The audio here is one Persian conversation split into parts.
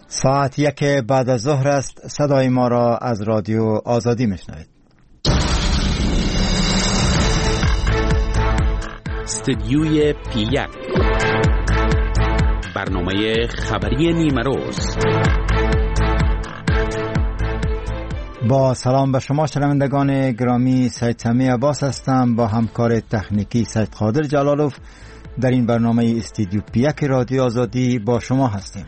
ساعت 1 بعد از ظهر است. صدای ما را از رادیو آزادی میشنوید. استدیوی P1 برنامه خبری نیمه روز. با سلام به شما شنوندگان گرامی، سید سمی عباس هستم. با همکار تکنیکی سید قادر جلالوف در این برنامه استدیو P1 رادیو آزادی با شما هستیم.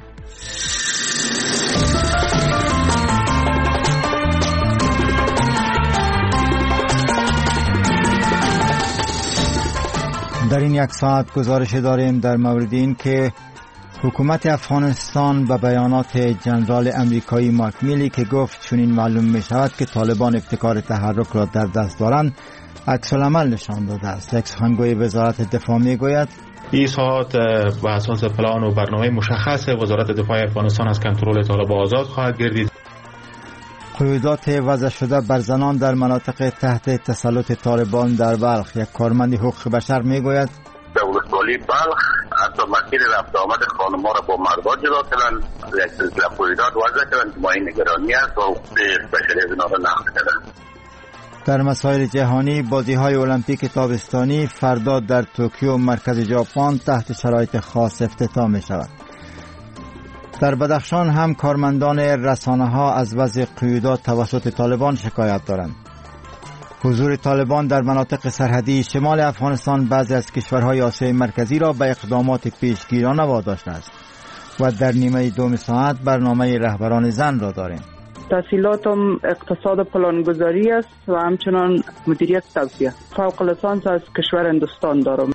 در این یک ساعت گزارش داریم در مورد این که حکومت افغانستان به بیانات جنرال امریکایی مارک میلی که گفت چنین معلوم می شود که طالبان ابتکار تحرک را در دست دارند عکس العمل نشان داده است. یک سخنگوی وزارت دفاع می گوید این ساعت به اساس پلان و برنامه مشخص وزارت دفاع افغانستان از کنترل طالبان آزاد خواهد گردید. قیودات وضع شده بر زنان در مناطق تحت تسلط طالبان در بلخ. یک کارمند حقوق بشر می گوید در ولسوالی بلخ حتی مسیر رفت آمد خانم‌ها را با مردها جدا کردن، یک سلسله قیودات وضع کردن که مایه نگرانی است و حقوق بشری از اینها را نقض کردن. در مسائل جهانی، بازی‌های المپیک تابستانی فردا در توکیو مرکز ژاپن تحت شرایط خاص افتتاح می‌شود. در بدخشان هم کارمندان رسانه‌ها از وضع قیودات توسط طالبان شکایت دارند. حضور طالبان در مناطق سرحدی شمال افغانستان بعضی از کشورهای آسیای مرکزی را به اقدامات پیشگیرانه واداشته است. و در نیمه دوم ساعت برنامه رهبران زن را داریم. تحصیلاتم اقتصاد پلانگذاری است و همچنان مدیریت توسعه. فوق لیسانس از کشور هندوستان دارم.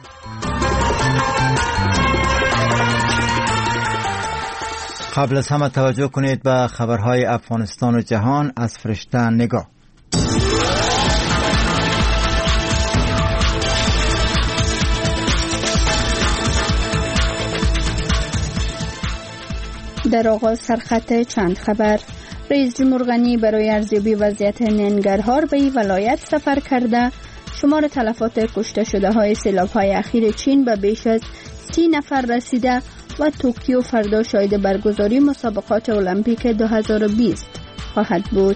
قبل از همه توجه کنید به خبرهای افغانستان و جهان از فرشته نگاه. در آغاز سرخط چند خبر. رئیس جمهور غنی برای ارزیابی وضعیت ننگرهار به این ولایت سفر کرده. شمار تلفات کشته شده های سیلاب‌های اخیر چین به بیش از 30 نفر رسیده و توکیو فردا شاهد برگزاری مسابقات المپیک 2020 خواهد بود.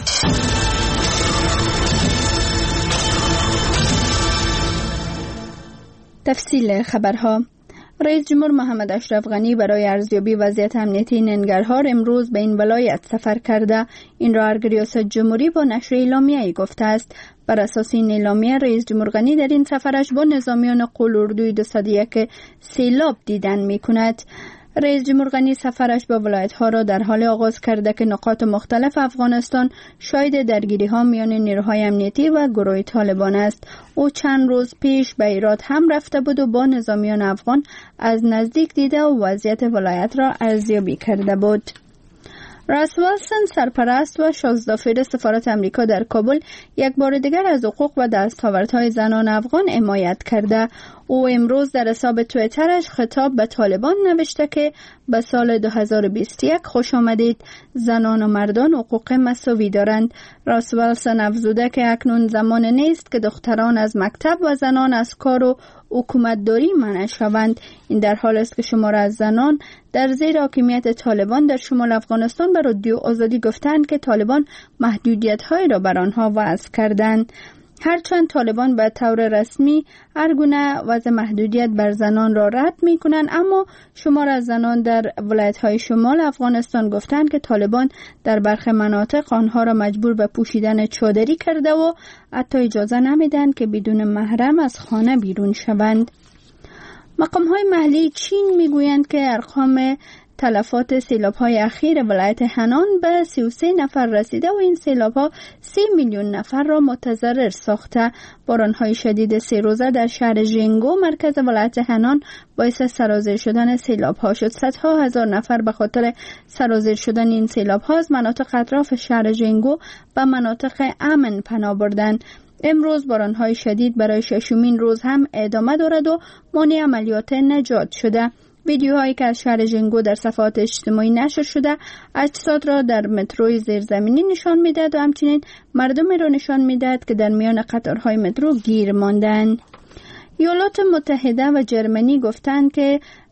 تفصیل خبرها. رئیس جمهور محمد اشرف غنی برای ارزیابی وضعیت امنیتی ننگرهار امروز به این ولایت سفر کرده. این را ریاست جمهوری با نشر اعلامیه‌ای گفته است. بر اساس این اعلامیه رئیس جمهور غنی در این سفرش با نظامیان قول اردوی 201 سیلاب دیدن می‌کند. رئیس جمهور غنی سفرش به ولایت‌ها را در حال آغاز کرده که نقاط مختلف افغانستان شاهد درگیری‌ها میان نیروهای امنیتی و گروه طالبان است. او چند روز پیش به هرات هم رفته بود و با نظامیان افغان از نزدیک دیده و وضعیت ولایت را ارزیابی کرده بود. راس ویلسون سرپرست و شازدافیر سفارت امریکا در کابل یک بار دیگر از حقوق و دستاوردهای زنان افغان حمایت کرده. او امروز در حساب توییترش خطاب به طالبان نوشته که به سال 2021 خوش آمدید. زنان و مردان حقوق مساوی دارند. راس ویلسون افزوده که اکنون زمان نیست که دختران از مکتب و زنان از کار و حکومتداری منع شوند. این در حال است که شمار از زنان در زیر حاکمیت طالبان در شمال افغانستان به رادیو آزادی گفتند که طالبان محدودیت‌هایی را بر آنها وضع کردند. هرچند طالبان به طور رسمی هر گونه وضع محدودیت بر زنان را رد می‌کنند، اما شمار از زنان در ولایت‌های شمال افغانستان گفتند که طالبان در برخی مناطق آنها را مجبور به پوشیدن چادری کرده و حتی اجازه نمیدن که بدون محرم از خانه بیرون شوند. مقام‌های محلی چین میگویند که ارقام تلفات سیلاب‌های اخیر ولایت هنان به 33 نفر رسیده و این سیلاب‌ها 3 میلیون نفر را متضرر ساخته. باران‌های شدید 3 روزه در شهر ژینگو مرکز ولایت هنان باعث سرازیر شدن سیلاب‌ها شد. صدها هزار نفر به خاطر سرازیر شدن این سیلاب‌ها از مناطق اطراف شهر ژینگو به مناطق امن پناه بردند. امروز باران‌های شدید برای ششمین روز هم ادامه دارد و مانع عملیات نجات شده. ویدیوهایی که از شهر ژینگو در صفحات اجتماعی نشر شده اجساد را در متروی زیرزمینی نشان میدهد و همچنین مردمی را نشان میدهد که در میان قطارهای مترو گیر ماندند. ایالات متحده و جرمنی گفتند که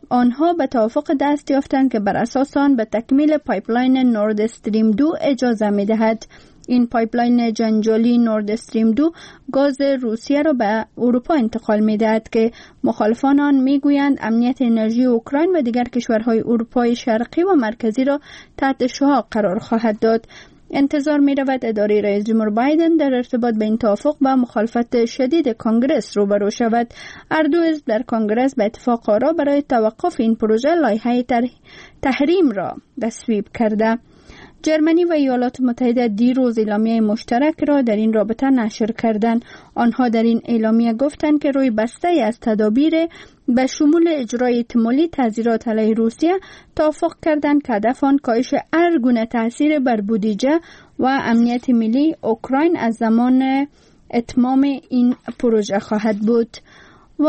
آنها به توافق دست یافتند که بر اساس آن به تکمیل پایپلاین نورد استریم 2 اجازه می‌دهد. این پایپلاین جنجالی نورد استریم 2 گاز روسیه را به اروپا انتقال می‌دهد که مخالفان آن می‌گویند امنیت انرژی اوکراین و دیگر کشورهای اروپای شرقی و مرکزی را تحت شعاع قرار خواهد داد. انتظار می رود اداره رئیس جمهور بایدن در ارتباط به این توافق با مخالفت شدید کنگرس روبرو شود. هر دو حزب در کنگرس به اتفاق آرا برای توقف این پروژه لایحه تحریم را تصویب کرده. جرمنی و ایالات متحده دیروز اعلامیه مشترک را در این رابطه نشر کردند. آنها در این اعلامیه گفتند که روی بسته از تدابیر به شمول اجرای احتمالی تعزیرات علیه روسیه توافق کردند که هدف آن کاهش هر گونه تاثیر بر بودجه و امنیت ملی اوکراین از زمان اتمام این پروژه خواهد بود. و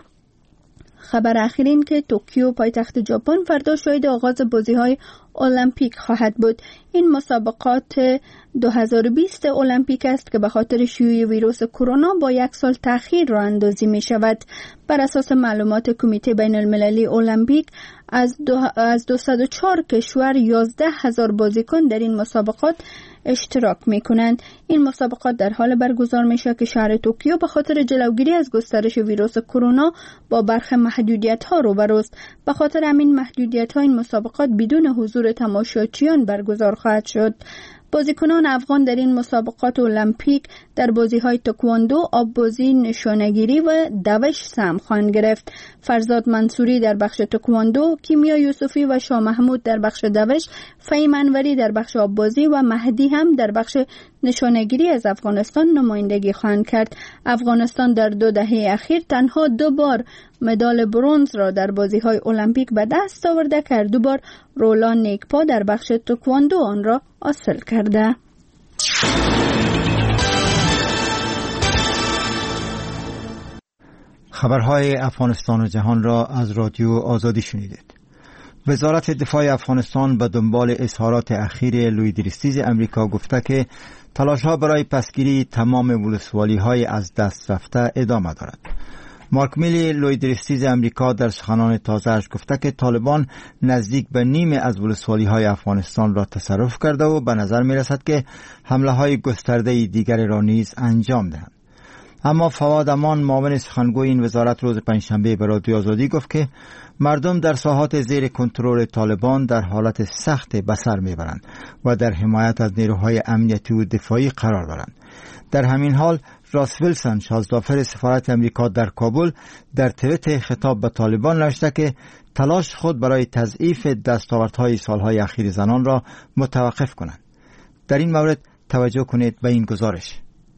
خبر اخیرین که توکیو پایتخت ژاپن فردا شاهد آغاز بازی‌های المپیک خواهد بود. این مسابقات 2020 المپیک است که به خاطر شیوع ویروس کرونا با 1 سال تأخیر راه اندازی می شود. بر اساس معلومات کمیته بین المللی المپیک از 204 کشور 11,000 بازیکن در این مسابقات اشتراک می کنند. این مسابقات در حال برگزار می شود که شهر توکیو به خاطر جلوگیری از گسترش ویروس کرونا با برخی محدودیت ها روبروست. به خاطر همین محدودیت ها این مسابقات بدون حضور تماشاچیان برگزار خواهد شد. بازیکنان افغان در این مسابقات المپیک در بازی‌های تکواندو، آب‌بازی، نشانه‌گیری و دوش سهم خواهند گرفت. فرزاد منصوری در بخش تکواندو، کیمیا یوسفی و شاه محمود در بخش دوش، فهیم انوری در بخش آب‌بازی و مهدی هم در بخش نشانه‌گیری از افغانستان نمایندگی خواهند کرد. افغانستان در 2 دهه اخیر تنها 2 بار مدال برنز را در بازی‌های المپیک به دست آورده که هر 2 بار رولان نیکپا در بخش تکواندو آن را حاصل کرده. خبرهای افغانستان و جهان را از رادیو آزادی شنیدید. وزارت دفاع افغانستان به دنبال اظهارات اخیر لوید ریستیز امریکا گفته که تلاش‌ها برای پسگیری تمام ولسوالی‌های از دست رفته ادامه دارد. مارک میلی لوید ریستیز امریکا در سخنان تازه‌اش گفته که طالبان نزدیک به نیمه از ولسوالی‌های افغانستان را تصرف کرده و به نظر می‌رسد که حمله‌های گسترده دیگر را نیز انجام دهند. اما فواد امان معاون سخنگوی این وزارت روز پنجشنبه به رادیو آزادی گفت که مردم در ساحات زیر کنترل طالبان در حالت سخت به سر میبرند و در حمایت از نیروهای امنیتی و دفاعی قرار دارند. در همین حال راس ویلسون شازدافر سفارت امریکا در کابل در توییت خطاب به طالبان نوشته که تلاش خود برای تضعیف دستاوردهای سالهای اخیر زنان را متوقف کنند. در این مورد توجه کنید به این گزارش.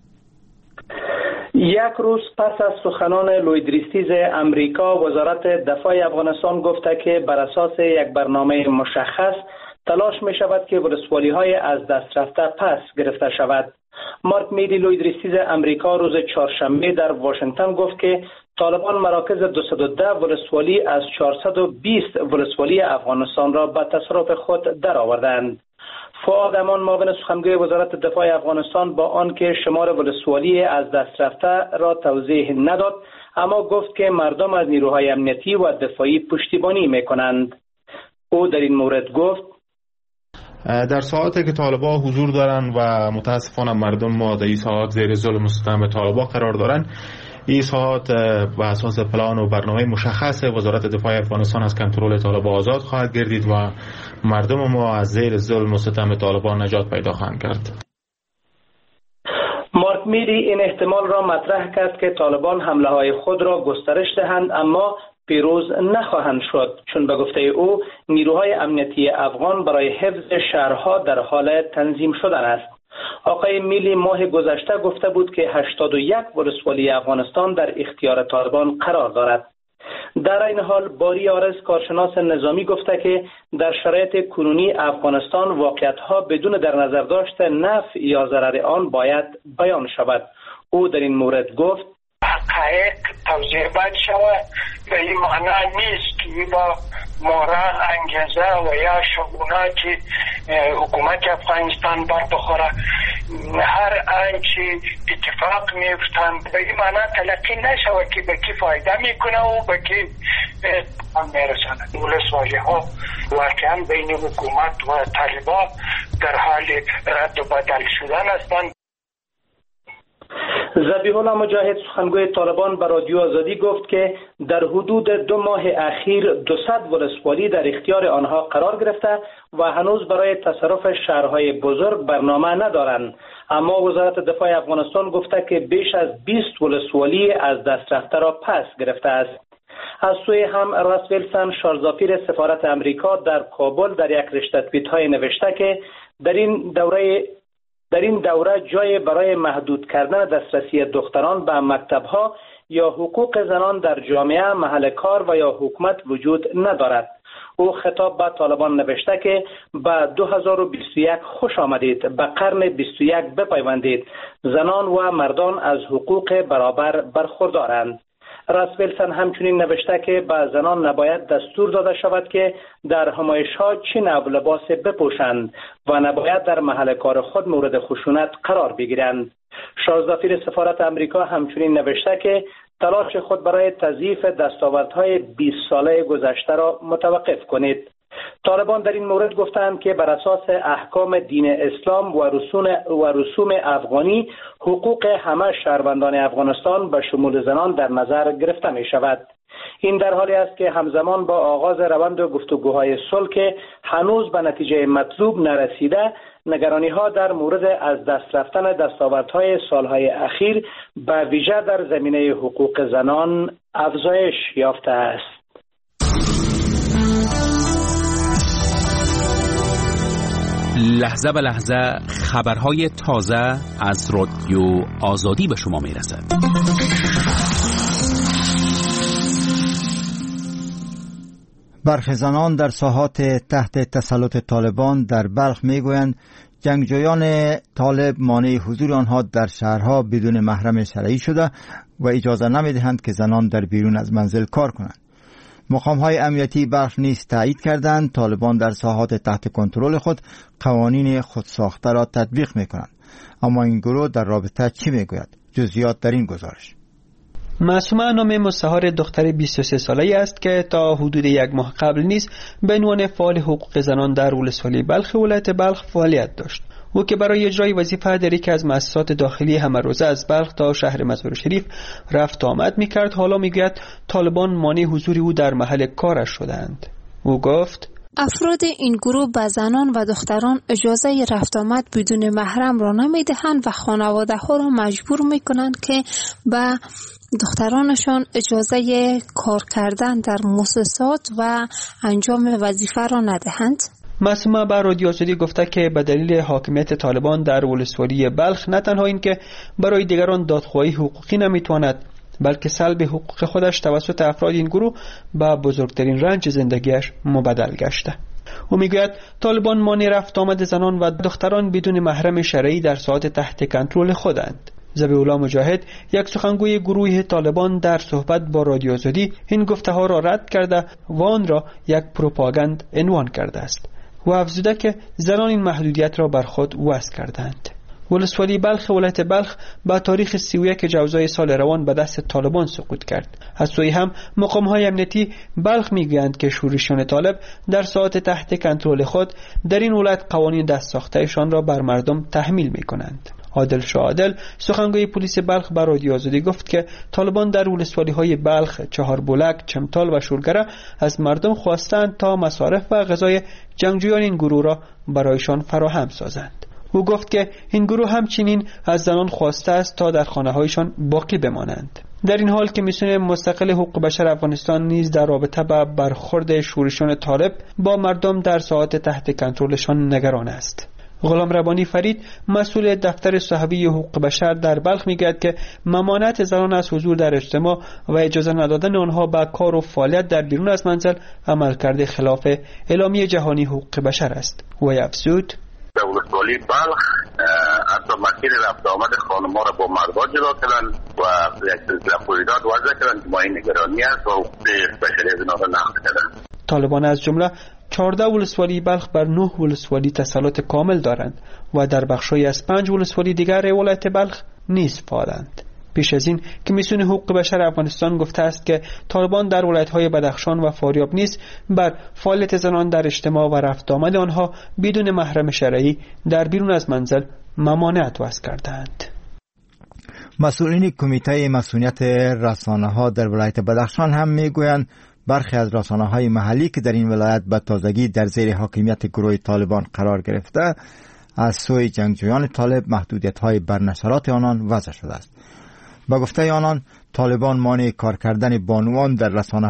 1 روز پس از سخنان لوید ریستیز امریکا، وزارت دفاع افغانستان گفته که بر اساس یک برنامه مشخص تلاش می شود که ولسوالی‌های از دست رفته پس گرفته شود. مارک میلی لوید ریستیز امریکا روز چهارشنبه در واشنگتن گفت که طالبان مراکز 210 ولسوالی از 420 ولسوالی افغانستان را به تصرف خود درآوردند. فؤاد امان معاون سخنگوی وزارت دفاع افغانستان با آنکه شمار ولسوالی از دست رفته را توضیح نداد، اما گفت که مردم از نیروهای امنیتی و دفاعی پشتیبانی می‌کنند. او در این مورد گفت در ساعاتی که طالبان حضور دارند و متاسفانه مردم ما در این ساعات زیر ظلم و ستم طالبان قرار دارند، این ساعات به اساس پلان و برنامه مشخص وزارت دفاع افغانستان از کنترل طالبان آزاد خواهد گردید و مردم ما از زیر ظلم و ستم طالبان نجات پیدا خواهند کرد. مارک میلی این احتمال را مطرح کرد که طالبان حمله های خود را گسترش دهند اما پیروز نخواهند شد، چون به گفته او نیروهای امنیتی افغان برای حفظ شهرها در حال تنظیم شدن است. آقای میلی ماه گذشته گفته بود که 81 ولسوالی افغانستان در اختیار طالبان قرار دارد. در این حال باری آرز کارشناس نظامی گفته که در شرایط کنونی افغانستان واقعیت‌ها بدون در نظر داشتن نفع یا ضرر آن باید بیان شود. او در این مورد گفت حقایق توضیح باید شود، به این معنی نیست که با مورال انگیزه و یا شگونه که حکومت افغانستان بر بخوره هر آنچه اتفاق میفتند به این معنی تلقی نشود که به کی فایده میکنه و به کی میرساند. ولسوالی ها واقعا بین حکومت و طالبان در حال رد و بدل شدن هستند. ذبیح الله مجاهد سخنگوی طالبان به رادیو آزادی گفت که در حدود 2 ماه اخیر 200 ولسوالی در اختیار آنها قرار گرفته و هنوز برای تصرف شهرهای بزرگ برنامه ندارند. اما وزارت دفاع افغانستان گفته که بیش از 20 ولسوالی از دست رفته را پس گرفته است. از سوی هم راس ویلسون شارزافیر سفارت امریکا در کابل در یک رشته توییت های نوشته که در این دوره جای برای محدود کردن دسترسی دختران به مکتب‌ها یا حقوق زنان در جامعه، محل کار و یا حکومت وجود ندارد. او خطاب به طالبان نوشته که به 2021 خوش آمدید، به قرن 21 بپیوندید. زنان و مردان از حقوق برابر برخوردارند. راس ویلسون همچنین نوشته که به زنان نباید دستور داده شود که در همایش‌ها چه نوع لباس بپوشند و نباید در محل کار خود مورد خشونت قرار بگیرند. شارزافیر سفارت امریکا همچنین نوشته که تلاش خود برای تضعیف دستاوردهای 20 ساله گذشته را متوقف کنید. طالبان در این مورد گفتند که بر اساس احکام دین اسلام و رسوم افغانی حقوق همه شهروندان افغانستان به شمول زنان در نظر گرفته می شود. این در حالی است که همزمان با آغاز روند گفتگوهای صلح که هنوز به نتیجه مطلوب نرسیده، نگرانی ها در مورد از دست رفتن دستاوردهای سالهای اخیر به ویژه در زمینه حقوق زنان افزایش یافته است. لحظه به لحظه خبرهای تازه از رادیو آزادی به شما میرسد. برخی زنان در ساحات تحت تسلط طالبان در بلخ میگویند جنگجویان طالب مانع حضور آنها در شهرها بدون محرم شرعی شده و اجازه نمیدهند که زنان در بیرون از منزل کار کنند. مقام‌های امنیتی بلخ نیز تایید کردند طالبان در ساحات تحت کنترل خود قوانین خودساخته را تطبیق می‌کنند. اما این گروه در رابطه چی میگوید؟ جزئیات در این گزارش. معصومه نام مستعار دختر 23 ساله‌ای است که تا حدود 1 ماه قبل نیز به عنوان فعال حقوق زنان در ولسوالی بلخ ولایت بلخ فعالیت داشت. او که برای اجرای وظیفه در یکی از مؤسسات داخلی همروزه از بلخ تا شهر مزار شریف رفت آمد می‌کرد، حالا میگوید طالبان مانع حضور او در محل کارش شدند. او گفت افراد این گروه به زنان و دختران اجازه رفت آمد بدون محرم را نمیدهند و خانواده ها را مجبور میکنند که به دخترانشان اجازه کار کردن در مؤسسات و انجام وظیفه را ندهند. معصومه به رادیو آزادی گفته که به دلیل حاکمیت طالبان در ولسوالی بلخ نه تنها این که برای دیگران دادخواهی حقوقی نمیتواند، بلکه سلب حقوق خودش توسط افراد این گروه به بزرگترین رنج زندگیش مبدل گشته. او میگوید طالبان مانع رفت آمد زنان و دختران بدون محرم شرعی در ساحات تحت کنترل خودند. ذبیح الله مجاهد، یک سخنگوی گروه طالبان، در صحبت با رادیو آزادی این گفته ها را رد کرده و آن را یک پروپاگاند عنوان کرده است و افزوده که زنان این محدودیت را بر خود وضع کردند. ولسوالی بلخ ولایت بلخ با تاریخ 31 جوزای سال روان به دست طالبان سقوط کرد. از سوی هم مقام‌های امنیتی بلخ میگویند که شورشیان طالب در ساحات تحت کنترل خود در این ولایت قوانین دست ساخته‌شان را بر مردم تحمیل می‌کنند. عادل شاعدل، سخنگوی پلیس بلخ، بر رادیو آزادی گفت که طالبان در ولسوالی‌های بلخ، چهاربلک، چمتال و شورگره از مردم خواستند تا مصارف و غذای جنگجویان این گروه را برایشان فراهم سازند. او گفت که این گروه همچنین از زنان خواسته است تا در خانه‌هایشان باقی بمانند. در این حال که میسیون مستقل حقوق بشر افغانستان نیز در رابطه با برخورد شورشیان طالب با مردم در ساحات تحت کنترلشان نگران است. غلام ربانی فرید، مسئول دفتر صحفی حقوق بشر در بلخ، میگوید که ممانعت زنان از حضور در اجتماع و اجازه ندادن آنها به کار و فعالیت در بیرون از منزل عملکرد خلاف اعلامیه جهانی حقوق بشر است. و افزود ولسوالی بلخ حتی مسیر رفت آمد خانم‌ها را با مردها جدا کردن و یک سلسله قیودات وضع کردن که ما این نگرانی است و حقوق بشری از اینها را نقض کردن. طالبان از جمله 14 ولسوالی بلخ بر 9 ولسوالی تسلط کامل دارند و در بخشی از 5 ولسوالی دیگر ولایت بلخ نیز فعالند. پیش از این کمیسیون حقوق بشر افغانستان گفته است که طالبان در ولایت‌های بدخشان و فاریاب نیز بر فعالیت زنان در اجتماع و رفت آمد آنها بدون محرم شرعی در بیرون از منزل ممانعت وضع کردند. مسئولین کمیته مسئولیت رسانه‌ها در ولایت بدخشان هم میگویند برخی از رسانه‌های محلی که در این ولایت به تازگی در زیر حاکمیت گروه طالبان قرار گرفته از سوی جنگجویان طالب محدودیت‌های بر نشرات آنان وضع شده است. با گفته آنان طالبان مانع کار کردن بانوان در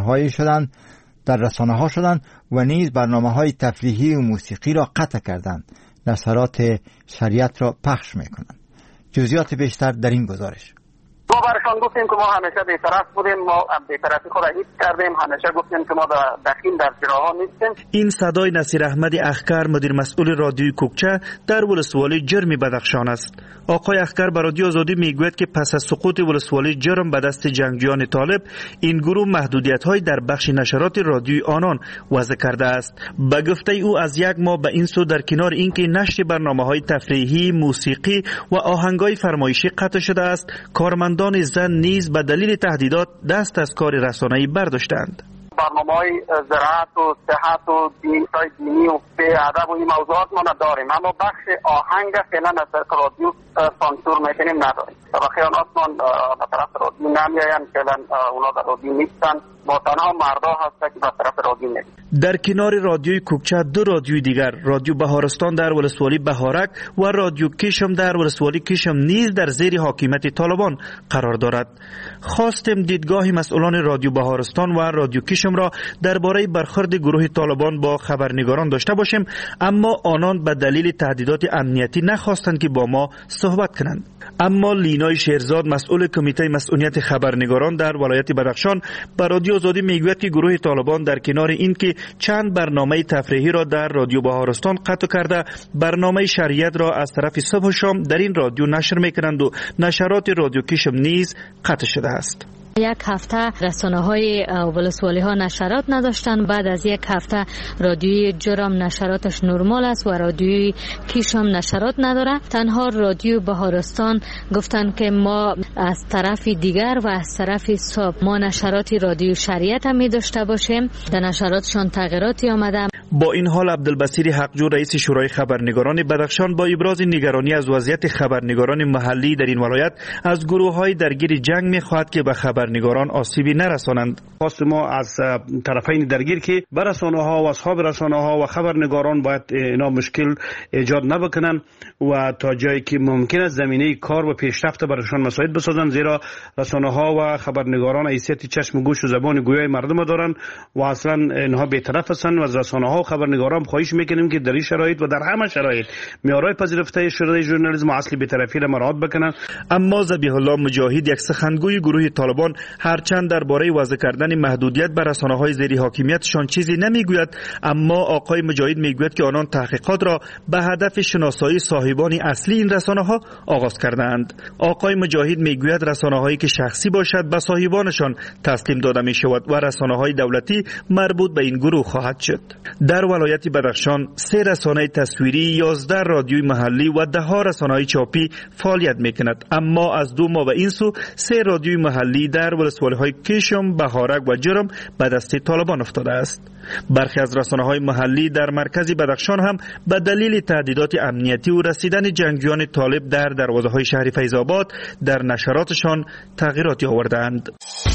رسانه‌ها شدند و نیز برنامه‌های تفریحی و موسیقی را قطع کردند. نشرات شریعت را پخش می‌کنند. جزئیات بیشتر در این گزارش. ما برشان گفتیم که ما همیشه بی‌طرف بودیم، ما بی‌طرفی خود را حفظ کردیم، همیشه گفتیم که ما دخیل در جراها نیستیم. این صدای نصیر احمد اخکر مدیر مسئول رادیوی کوکچه در ولسوالی جرم بدخشان است. آقای اخکر به رادیو آزادی میگوید که پس از سقوط ولسوالی جرم به دست جنگجویان طالب این گروه محدودیت‌های در بخش نشرات رادیوی آنان وضع کرده است. به گفته او از یک ماه به این سو در کنار اینکه نشر برنامه‌های تفریحی، موسیقی و آهنگ‌های فرمایشی قطع شده است، کارمندان زن نیز به دلیل تهدیدات دست از کار رسانه‌ای برداشتند. برنامه‌های زراعت و صحت و دینی و ادب و این موضوعات ما نداریم، اما بخش آهنگ فعلا از رادیو سانسور میکنیم نداریم. خیانات ما به طرف رادیو نمیاین، فعلا اونا در رادیو نیستن، ما تنها مردا هستن که به طرف رادیو میاین. در کنار رادیوی کوکچه دو رادیوی دیگر، رادیو بهارستان در ولسوالی بهارک و رادیو کشم در ولسوالی کشم نیز در زیر حاکمیت طالبان قرار دارد. خواستیم دیدگاه مسئولان رادیو بهارستان و رادیو کشم را درباره برخورد گروه طالبان با خبرنگاران داشته باشیم، اما آنان به دلیل تهدیدات امنیتی نخواستند که با ما صحبت کنند. اما لینای شیرزاد مسئول کمیته مسئولیت خبرنگاران در ولایت بدخشان به رادیو آزادی میگوید که گروه طالبان در کنار این که چند برنامه تفریحی را در رادیو بهارستان قطع کرده، برنامه شریعت را از طرف صبح و شام در این رادیو نشر میکنند و نشرات رادیو کشم نیز قطع شده است. یک هفته رسانه‌های ولسوالی ها نشرات نداشتن، بعد از یک هفته رادیوی جرم نشراتش نرمال است و رادیوی کیشم نشرات نداره. تنها رادیو بهارستان گفتن که ما از طرف دیگر و از طرف صبح ما نشراتی رادیو شریعت هم می داشته باشیم. در نشراتشان تغییراتی آمده. با این حال عبدالبصیر حقجو رئیس شورای خبرنگاران بدخشان با ابراز نگرانی از وضعیت خبرنگاران محلی در این ولایت از گروه‌های درگیر جنگ می‌خواهد که به خبرنگاران آسیبی نرسانند. خواست ما از طرفین درگیر که رسانه‌ها و اصحاب رسانه‌ها و خبرنگاران باید اینا مشکل ایجاد نبکنن و تا جایی که ممکن است زمینه کار و پیشرفت برایشان مساعد بسازند، زیرا رسانه‌ها و خبرنگاران حیثیت چشم و گوش و زبان گویای مردم دارند و اصلا اینها بی‌طرف هستند و از رسانه‌ها و خبرنگاران خواهش میکنیم که در این شرایط و در همه شرایط معیارهای پذیرفته شده ژورنالیسم و اصل بی‌طرفی را مراعات بکنند. اما ذبیح الله مجاهد یک سخنگوی گروه طالبان هرچند درباره وضع کردن محدودیت بر رسانه‌های زیر حاکمیتشان چیزی نمیگوید، اما آقای مجاهد میگوید که آنان تحقیقات را به هدف شناسایی صاحبان اصلی این رسانه‌ها آغاز کردند. آقای مجاهد میگوید رسانه‌هایی که شخصی باشد به صاحبانشان تسلیم داده میشود و رسانه‌های دولتی مربوط به این گروه خواهد شد. در ولایت بدخشان 3 رسانه تصویری، 11 رادیوی محلی و 10 رسانه‌های چاپی فعالیت میکند، اما از 2 ماه به این سو 3 رادیوی محلی در ولسوالی‌های کشم، بهارک و جرم به دست طالبان افتاده است. برخی از رسانه‌های محلی در مرکز بدخشان هم به دلیل تهدیدات امنیتی و رسیدن جنگجویان طالب در دروازه‌های شهر فیض‌آباد در نشراتشان تغییراتی آوردند.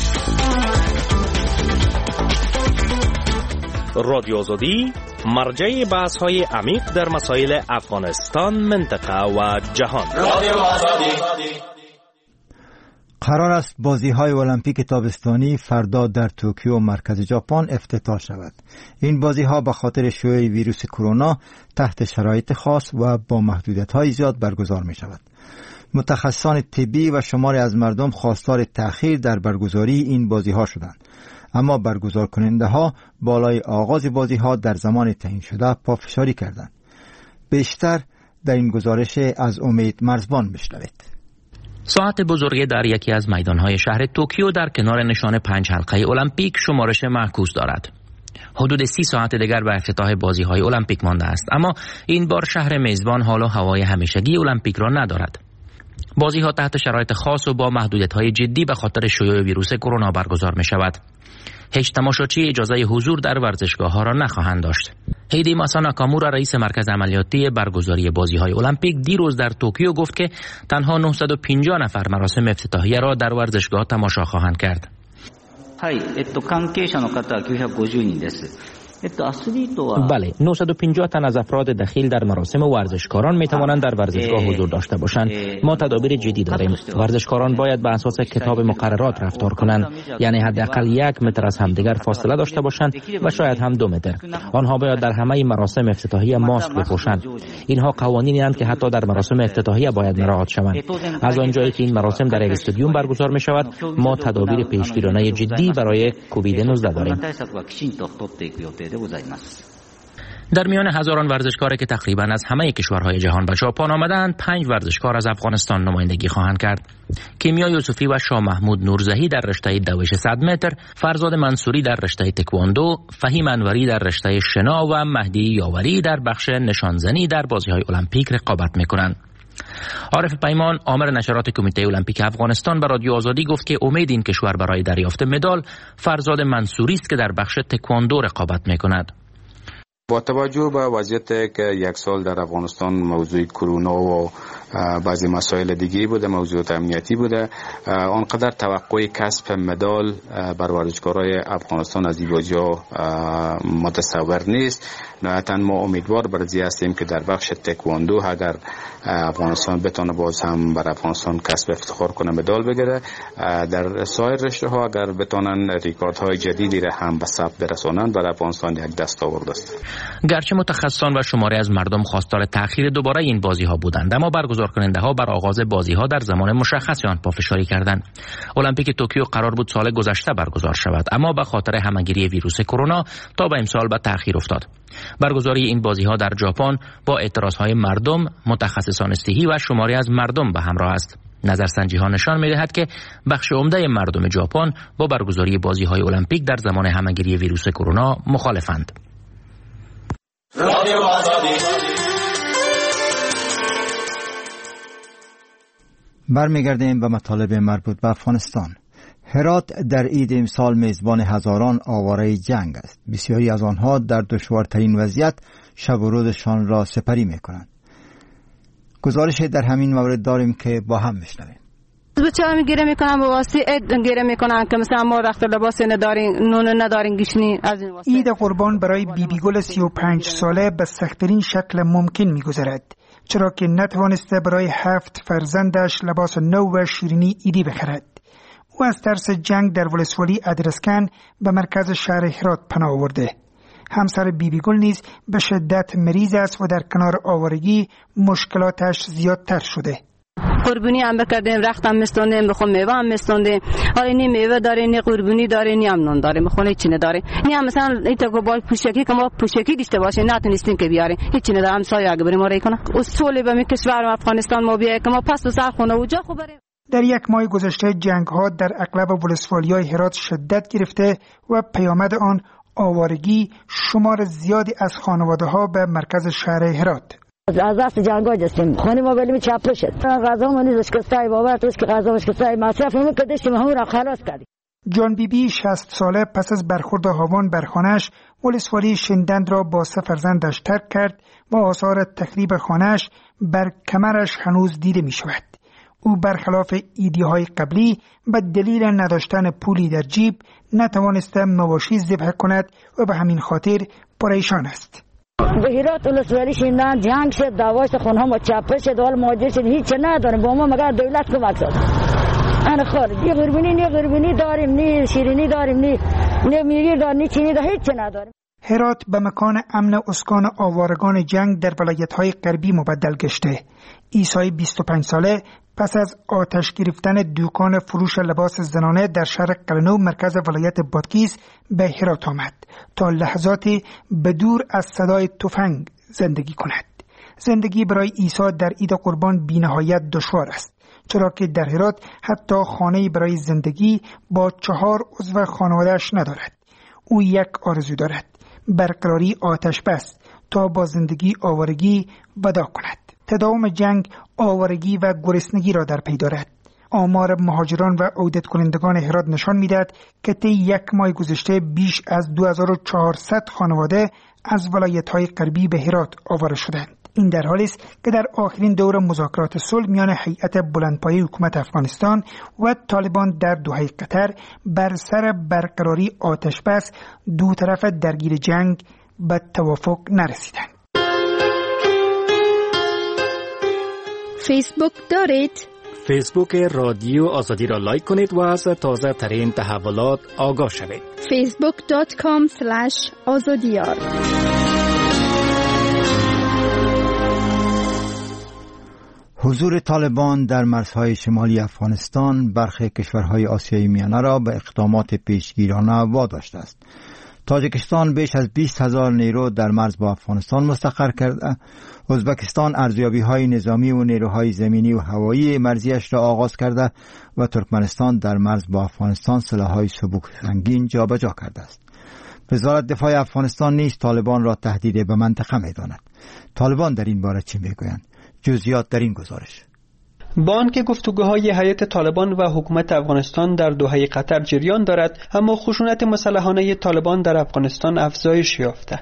رادیو آزادی مرجع بحث‌های عمیق در مسائل افغانستان، منطقه و جهان. رادیو آزادی. قرار است بازی‌های المپیک تابستانی فردا در توکیو مرکز ژاپن افتتاح شود. این بازی‌ها به خاطر شیوع ویروس کرونا تحت شرایط خاص و با محدودیت‌های زیاد برگزار می‌شود. متخصصان طبی و شماری از مردم خواستار تأخیر در برگزاری این بازی‌ها شدند، اما برگزار کننده ها بالای آغاز بازی ها در زمان تعیین شده پافشاری کردند. بیشتر در این گزارش از امید مرزبان بشنوید. ساعت بزرگی در یکی از میدانهای شهر توکیو در کنار نشان 5 حلقه المپیک شمارش معکوس دارد. حدود 30 ساعت دیگر به افتتاح بازی‌های المپیک مانده است، اما این بار شهر میزبان حال و هوای همیشگی المپیک را ندارد. بازی‌ها تحت شرایط خاص و با محدودیت‌های جدی به خاطر شیوع ویروس کرونا برگزار می‌شود. هیچ تماشاچی اجازه حضور در ورزشگاه‌ها را نخواهند داشت. هیدی ماسا ناکامورا رئیس مرکز عملیاتی برگزاری بازی‌های المپیک دیروز در توکیو گفت که تنها 950 نفر مراسم افتتاحیه را در ورزشگاه تماشا خواهند کرد. 関係者の方は950人です。 بله، 950 تن از افراد دخیل در مراسم و ورزشکاران می توانند در ورزشگاه حضور داشته باشند. ما تدابیر جدی داریم. ورزشکاران باید به اساس کتاب مقررات رفتار کنند، یعنی حداقل 1 متر از همدیگر فاصله داشته باشند و شاید هم 2 متر. آنها باید در همه مراسم افتتاحیه ماسک بپوشند. اینها قوانینی اند که حتی در مراسم افتتاحیه باید مراعات شوند. از آنجایی که این مراسم در یک استادیوم برگزار می شود، ما تدابیر پیشگیرانه جدی برای کووید 19 داریم. در میان هزاران ورزشکاری که تقریبا از همه کشورهای جهان به ژاپن آمدند، 5 ورزشکار از افغانستان نمایندگی خواهند کرد. کیمیا یوسفی و شاه محمود نورزهی در رشته دوش 100 متر، فرزاد منصوری در رشته تکواندو، فهیم انوری در رشته شنا و مهدی یاوری در بخش نشانزنی در بازی‌های المپیک رقابت می‌کنند. عارف پیمان، آمر نشرات کمیته المپیک افغانستان، به رادیو آزادی گفت که امید این کشور برای دریافت مدال فرزاد منصوری است که در بخش تکواندو رقابت می‌کند. با توجه به وضعیتی که یک سال در افغانستان موضوع کرونا و بعضی مسائل دیگه بوده، موضوعات امنیتی بوده، آنقدر توقع کسب مدال بر ورزشکارای افغانستان از این بازی‌ها متصور نیست. نهایتاً ما امیدوار برای هستیم که در بخش تکواندو اگر افغانستان بتونه باز هم بر افغانستان کسب افتخار کنه، مدال بگیره. در سایر رشته‌ها اگر بتونن ریکوردهای جدیدی را هم به ثبت برسونن، بر افغانستان یک دستاورد است. گرچه متخصصان و شماری از مردم خواستار تأخیر دوباره این بازی‌ها بودند، اما برگزار کننده‌ها بر آغاز بازی‌ها در زمان مشخصی آن پافشاری کردند. المپیک توکیو قرار بود سال گذشته برگزار شود، اما به خاطر همه‌گیری ویروس کرونا تا به امسال به تأخیر افتاد. برگزاری این بازی‌ها در ژاپن با اعتراض‌های مردم، متخصصان صحی و شماری از مردم به همراه است. نظرسنجی‌ها نشان می‌دهد که بخش عمده مردم ژاپن با برگزاری بازی‌های المپیک در زمان همه‌گیری ویروس کرونا مخالفند. برمیگردیم به مطالب مربوط به افغانستان. هرات در عید امسال میزبان هزاران آواره جنگ است. بسیاری از آنها در دشوارترین وضعیت شب و روزشان را سپری میکنند. گزارش در همین مورد داریم که با هم میشنویم. بچه‌ها میگیره میکنن با واسه عید گیره میکنن که مثلا ما رخت لباس نداریم، نون نداریم، گشنی. از این واسه عید قربان برای بیبی گل 35 ساله به سخت‌ترین شکل ممکن میگذرد، چرا که نتوانسته برای 7 فرزندش لباس نو و شیرینی عیدی بخرد. او از ترس جنگ در ولسوالی ادرسکن به مرکز شهر هرات پناه آورده. همسر بیبی گل نیز به شدت مریض است و در کنار آوارگی مشکلاتش زیادتر شده. قربونی هم بکردیم، رخت هم مستوندیم، بخون میوه هم مستوندیم. حالا نی میوه داره، نی قربونی داره، نی هم نون داره، بخونه چی نداره. نی هم مثلا این تو با پوشکی که ما پوشکی داشته باشیم نتونستیم که بیاریم، هیچی نداره. همسایه اگه بریم ما ری کنه اصولی به می کشور افغانستان ما بیای که ما پس و سر خونه و جا خوب بریم. در یک ماه گذشته جنگ‌ها در اغلب ولسوالی‌های هرات شدت گرفته و پیامد آن آوارگی شمار زیادی از خانواده‌ها به مرکز شهر هرات. از دست جنگ‌ها جستیم خانه ما ولی چاپ شد. غذا ما نیست که سای باور توش که غذا وش که سای مصرف ما که داشتیم همون را خلاص کردیم. جان بیبی 60 ساله پس از برخورد هاوان بر خانه‌اش ولسوالی شندند را با 3 فرزندش ترک کرد و آثار تخریب خانه‌اش بر کمرش هنوز دیده می‌شود. او برخلاف ایدی‌های قبلی به دلیل نداشتن پولی در جیب نتوانسته مواشی ذبح کند و به همین خاطر پریشان است. به هرات ولسوالی شیندن جنگ شد، دعواش خونها ما چاپ شد، حال مهاجر شد، هیچ نداریم با ما مگر دولت کمک کرد. انا خارج یه قربونی داریم، نی شیرینی داریم، نی میری داریم، نی چینی داریم، هیچ نداریم. هرات به مکان امن اسکان آوارگان جنگ در ولایت‌های غربی مبدل گشته. عیسی 25 ساله پس از آتش گرفتن دکان فروش لباس زنانه در شهر قلنو مرکز ولایت بادغیس به هرات آمد تا لحظاتی بدور از صدای تفنگ زندگی کند. زندگی برای عیسی در عید قربان بی‌نهایت دشوار است، چرا که در هرات حتی خانه‌ای برای زندگی با 4 عضو خانواده‌اش ندارد. او یک آرزو دارد: برقراری آتش بس تا با زندگی آوارگی ودا کند. تداوم جنگ آوارگی و گرسنگی را در پی دارد. آمار مهاجران و عودت کنندگان هرات نشان می‌دهد که طی یک ماه گذشته بیش از 2400 خانواده از ولایت‌های غربی به هرات آواره شدند. این در حالی است که در آخرین دور مذاکرات صلح میان هیئت بلندپایه حکومت افغانستان و طالبان در دوحه قطر بر سر برقراری آتش بس دو طرف درگیر جنگ به توافق نرسیدند. فیسبوک دارید؟ فیسبوک رادیو آزادی را لایک کنید و از تازه ترین تحولات آگاه شوید. facebook.com/azadiyar. حضور طالبان در مرزهای شمالی افغانستان برخی کشورهای آسیای میانه را به اقدامات پیشگیرانه واداشته است. تاجیکستان بیش از 20,000 نیرو در مرز با افغانستان مستقر کرده. ازبکستان ارزیابی‌های نظامی و نیروهای زمینی و هوایی مرزیش را آغاز کرده و ترکمنستان در مرز با افغانستان سلاح‌های سبک سنگین جابجا کرده است. وزارت دفاع افغانستان نیز طالبان را تهدید به منطقه می‌داند. طالبان در این باره چی می‌گویند؟ جزئیات در این گزارش. با آنکه گفتگوهای هیئت طالبان و حکومت افغانستان در دوحه قطر جریان دارد، اما خشونت مسلحانه طالبان در افغانستان افزایش یافته.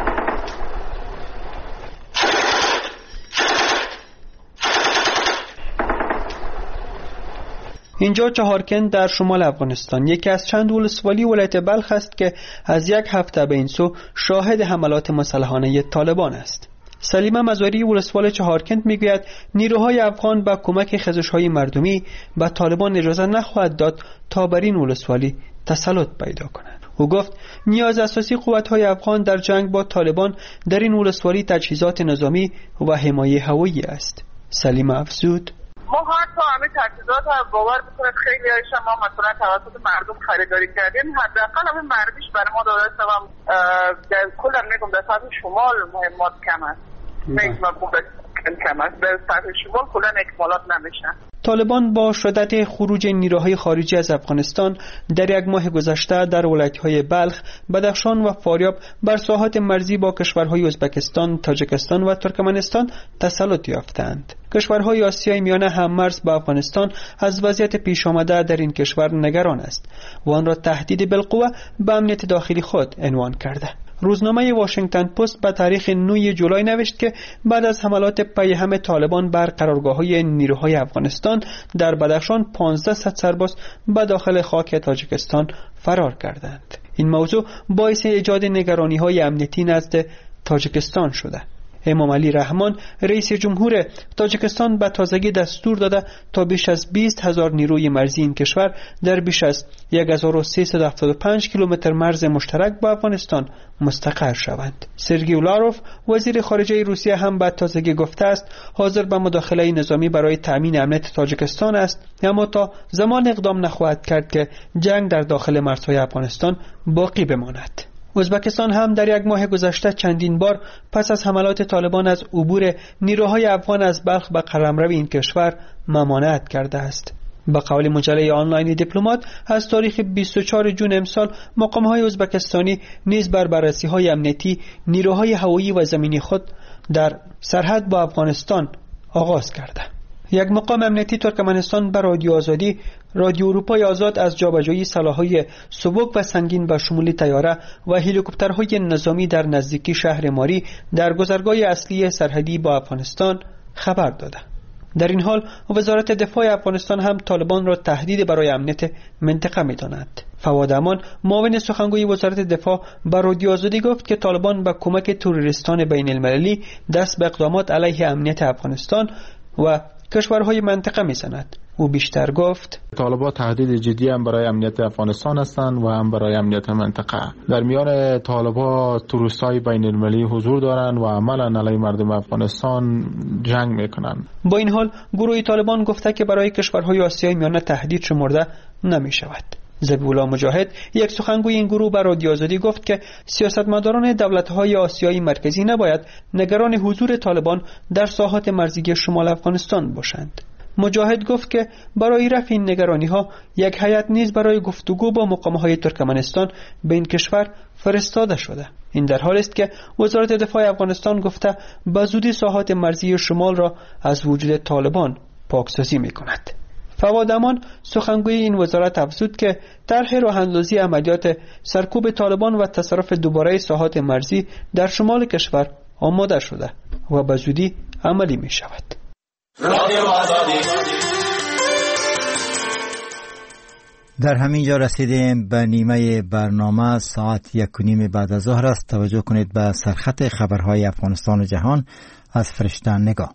اینجا چهارکند در شمال افغانستان یکی از چند ولسوالی ولایت بلخ است که از یک هفته به این سو شاهد حملات مسلحانه طالبان است. سلیمه مزاری ولسوال چهارکند میگوید نیروهای افغان با کمک خزش‌های مردمی به طالبان اجازه نخواهد داد تا بر این ولسوالی تسلط پیدا کنند. او گفت نیاز اساسی قوت‌های افغان در جنگ با طالبان در این ولسوالی تجهیزات نظامی و حمایت هوایی است. سلیمه افزود: ما حتی همه تجهیزات رو باور بکنید خیلی هایش ما مثلا توسط مردم خریداری کردیم، حداقل همه مردیش برای ما داده سوام در کل میگم در سطح شمال مهمات کم است. کم است در سطح شمال کلا اکمالات نمیشن. طالبان با شدت خروج نیروهای خارجی از افغانستان در یک ماه گذشته در ولایت‌های بلخ، بدخشان و فاریاب بر ساحات مرزی با کشورهای ازبکستان، تاجیکستان و ترکمنستان تسلط یافتند. کشورهای آسیای میانه هم مرز با افغانستان از وضعیت پیش آمده در این کشور نگران است و آن را تهدید بالقوه به امنیت داخلی خود عنوان کرده. روزنامه واشنگتن پست به تاریخ 9 جولای نوشت که بعد از حملات پیهم طالبان بر قرارگاه‌های نیروهای افغانستان در بدخشان 1500 سرباز به داخل خاک تاجیکستان فرار کردند. این موضوع باعث ایجاد نگرانی‌های امنیتی نزد تاجیکستان شده. امام علی رحمان رئیس جمهور تاجیکستان به تازگی دستور داده تا بیش از 20,000 نیروی مرزی این کشور در بیش از 1375 کیلومتر مرز مشترک با افغانستان مستقر شوند. سرگئی لاروف وزیر خارجه روسیه هم به تازگی گفته است حاضر به مداخله نظامی برای تأمین امنیت تاجیکستان است، اما تا زمان اقدام نخواهد کرد که جنگ در داخل مرزهای افغانستان باقی بماند. ازبکستان هم در یک ماه گذشته چندین بار پس از حملات طالبان از عبور نیروهای افغان از بلخ به قلمرو این کشور ممانعت کرده است. به قول مجله آنلاین دیپلمات از تاریخ 24 جون امسال مقام‌های ازبکستانی نیز بر بررسی‌های امنیتی نیروهای هوایی و زمینی خود در سرحد با افغانستان آغاز کرده. یک مقام امنیتی ترکمنستان به رادیو آزادی، رادیو اروپای آزاد از جابجایی سلاح‌های سبک و سنگین به شمول طیاره و هلیکوپترهای نظامی در نزدیکی شهر ماری در گذرگاه اصلی سرحدی با افغانستان خبر داده. در این حال وزارت دفاع افغانستان هم طالبان را تهدید برای امنیت منطقه می‌داند. فواد امان معاون سخنگوی وزارت دفاع به رادیو آزادی گفت که طالبان با کمک تروریستان بین‌المللی دست به اقدامات علیه امنیت افغانستان و کشورهای منطقه می‌زند. او بیشتر گفت طالبان تهدید جدی هم برای امنیت افغانستان هستند و هم برای امنیت منطقه. در میان طالبان تروریست‌های بین‌المللی حضور دارند و عملاً علیه مردم افغانستان جنگ می‌کنند. با این حال گروه طالبان گفته که برای کشورهای آسیای میانه تهدید شمرده نمی‌شود. ذبیح‌الله مجاهد یک سخنگوی این گروه به رادیو آزادی گفت که سیاستمداران دولت‌های آسیای مرکزی نباید نگران حضور طالبان در ساحات مرزی شمال افغانستان باشند. مجاهد گفت که برای رفع این نگرانی ها یک هیئت نیز برای گفتگو با مقامه های ترکمنستان به این کشور فرستاده شده. این در حالی است که وزارت دفاع افغانستان گفته به زودی ساحات مرزی شمال را از وجود طالبان پاکسازی می‌کند. فواد امان سخنگوی این وزارت افزود که طرح راه‌اندازی عملیات سرکوب طالبان و تصرف دوباره ساحات مرزی در شمال کشور آماده شده و به زودی عملی می‌شود. در همین جا رسیدیم به نیمه برنامه. ساعت 1:30 بعد از ظهر است. توجه کنید به سرخط خبرهای افغانستان و جهان از فرشته نگاه.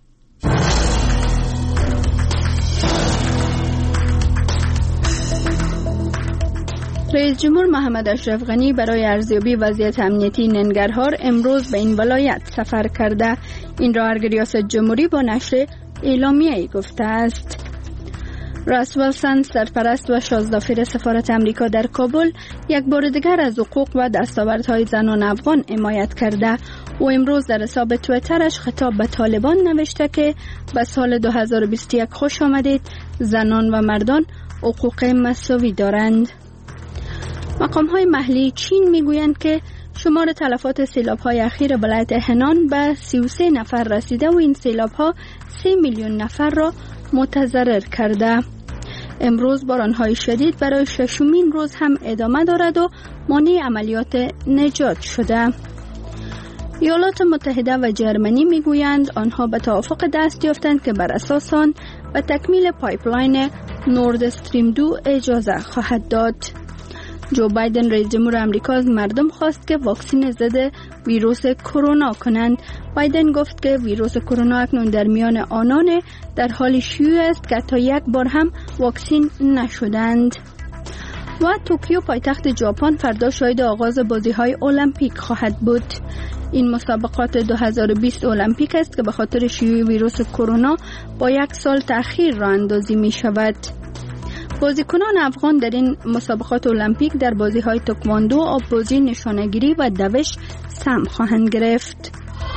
رئیس جمهور محمد اشرف غنی برای ارزیابی وضعیت امنیتی ننگرهار امروز به این ولایت سفر کرده. این را ریاست جمهوری با نشر اعلامیه‌ای گفته است. راس ویلسون سرپرست و 16 سفارت امریکا در کابل یک بار دیگر از حقوق و دستاوردهای زنان افغان حمایت کرده و امروز در حساب توییترش خطاب به طالبان نوشته که به سال 2021 خوش آمدید، زنان و مردان حقوق مساوی دارند. مقام‌های محلی چین میگویند که شمار تلفات سیلاب‌های اخیر ولایت هنان به 33 نفر رسیده و این سیلاب‌ها 3 میلیون نفر را متضرر کرده. امروز باران‌های شدید برای ششمین روز هم ادامه دارد و مانع عملیات نجات شده. ایالات متحده و جرمنی میگویند آنها به توافق دست یافتند که بر اساس آن به تکمیل پایپلاین نورد استریم 2 اجازه خواهد داد. جو بایدن رئیس جمهور آمریکا از مردم خواست که واکسن ضد ویروس کرونا کنند. بایدن گفت که ویروس کرونا اکنون در میان آنان در حال شیوع است که تا یک بار هم واکسن نشدند. و توکیو پایتخت ژاپن فردا شاهد آغاز بازی‌های المپیک خواهد بود. این مسابقات 2020 المپیک است که به خاطر شیوع ویروس کرونا با یک سال تأخیر راه اندازی می شود. بازیکنان افغان در این مسابقات المپیک در بازی‌های تکواندو، آب‌بازی، نشانه‌گیری و دوش سهم خواهند گرفت.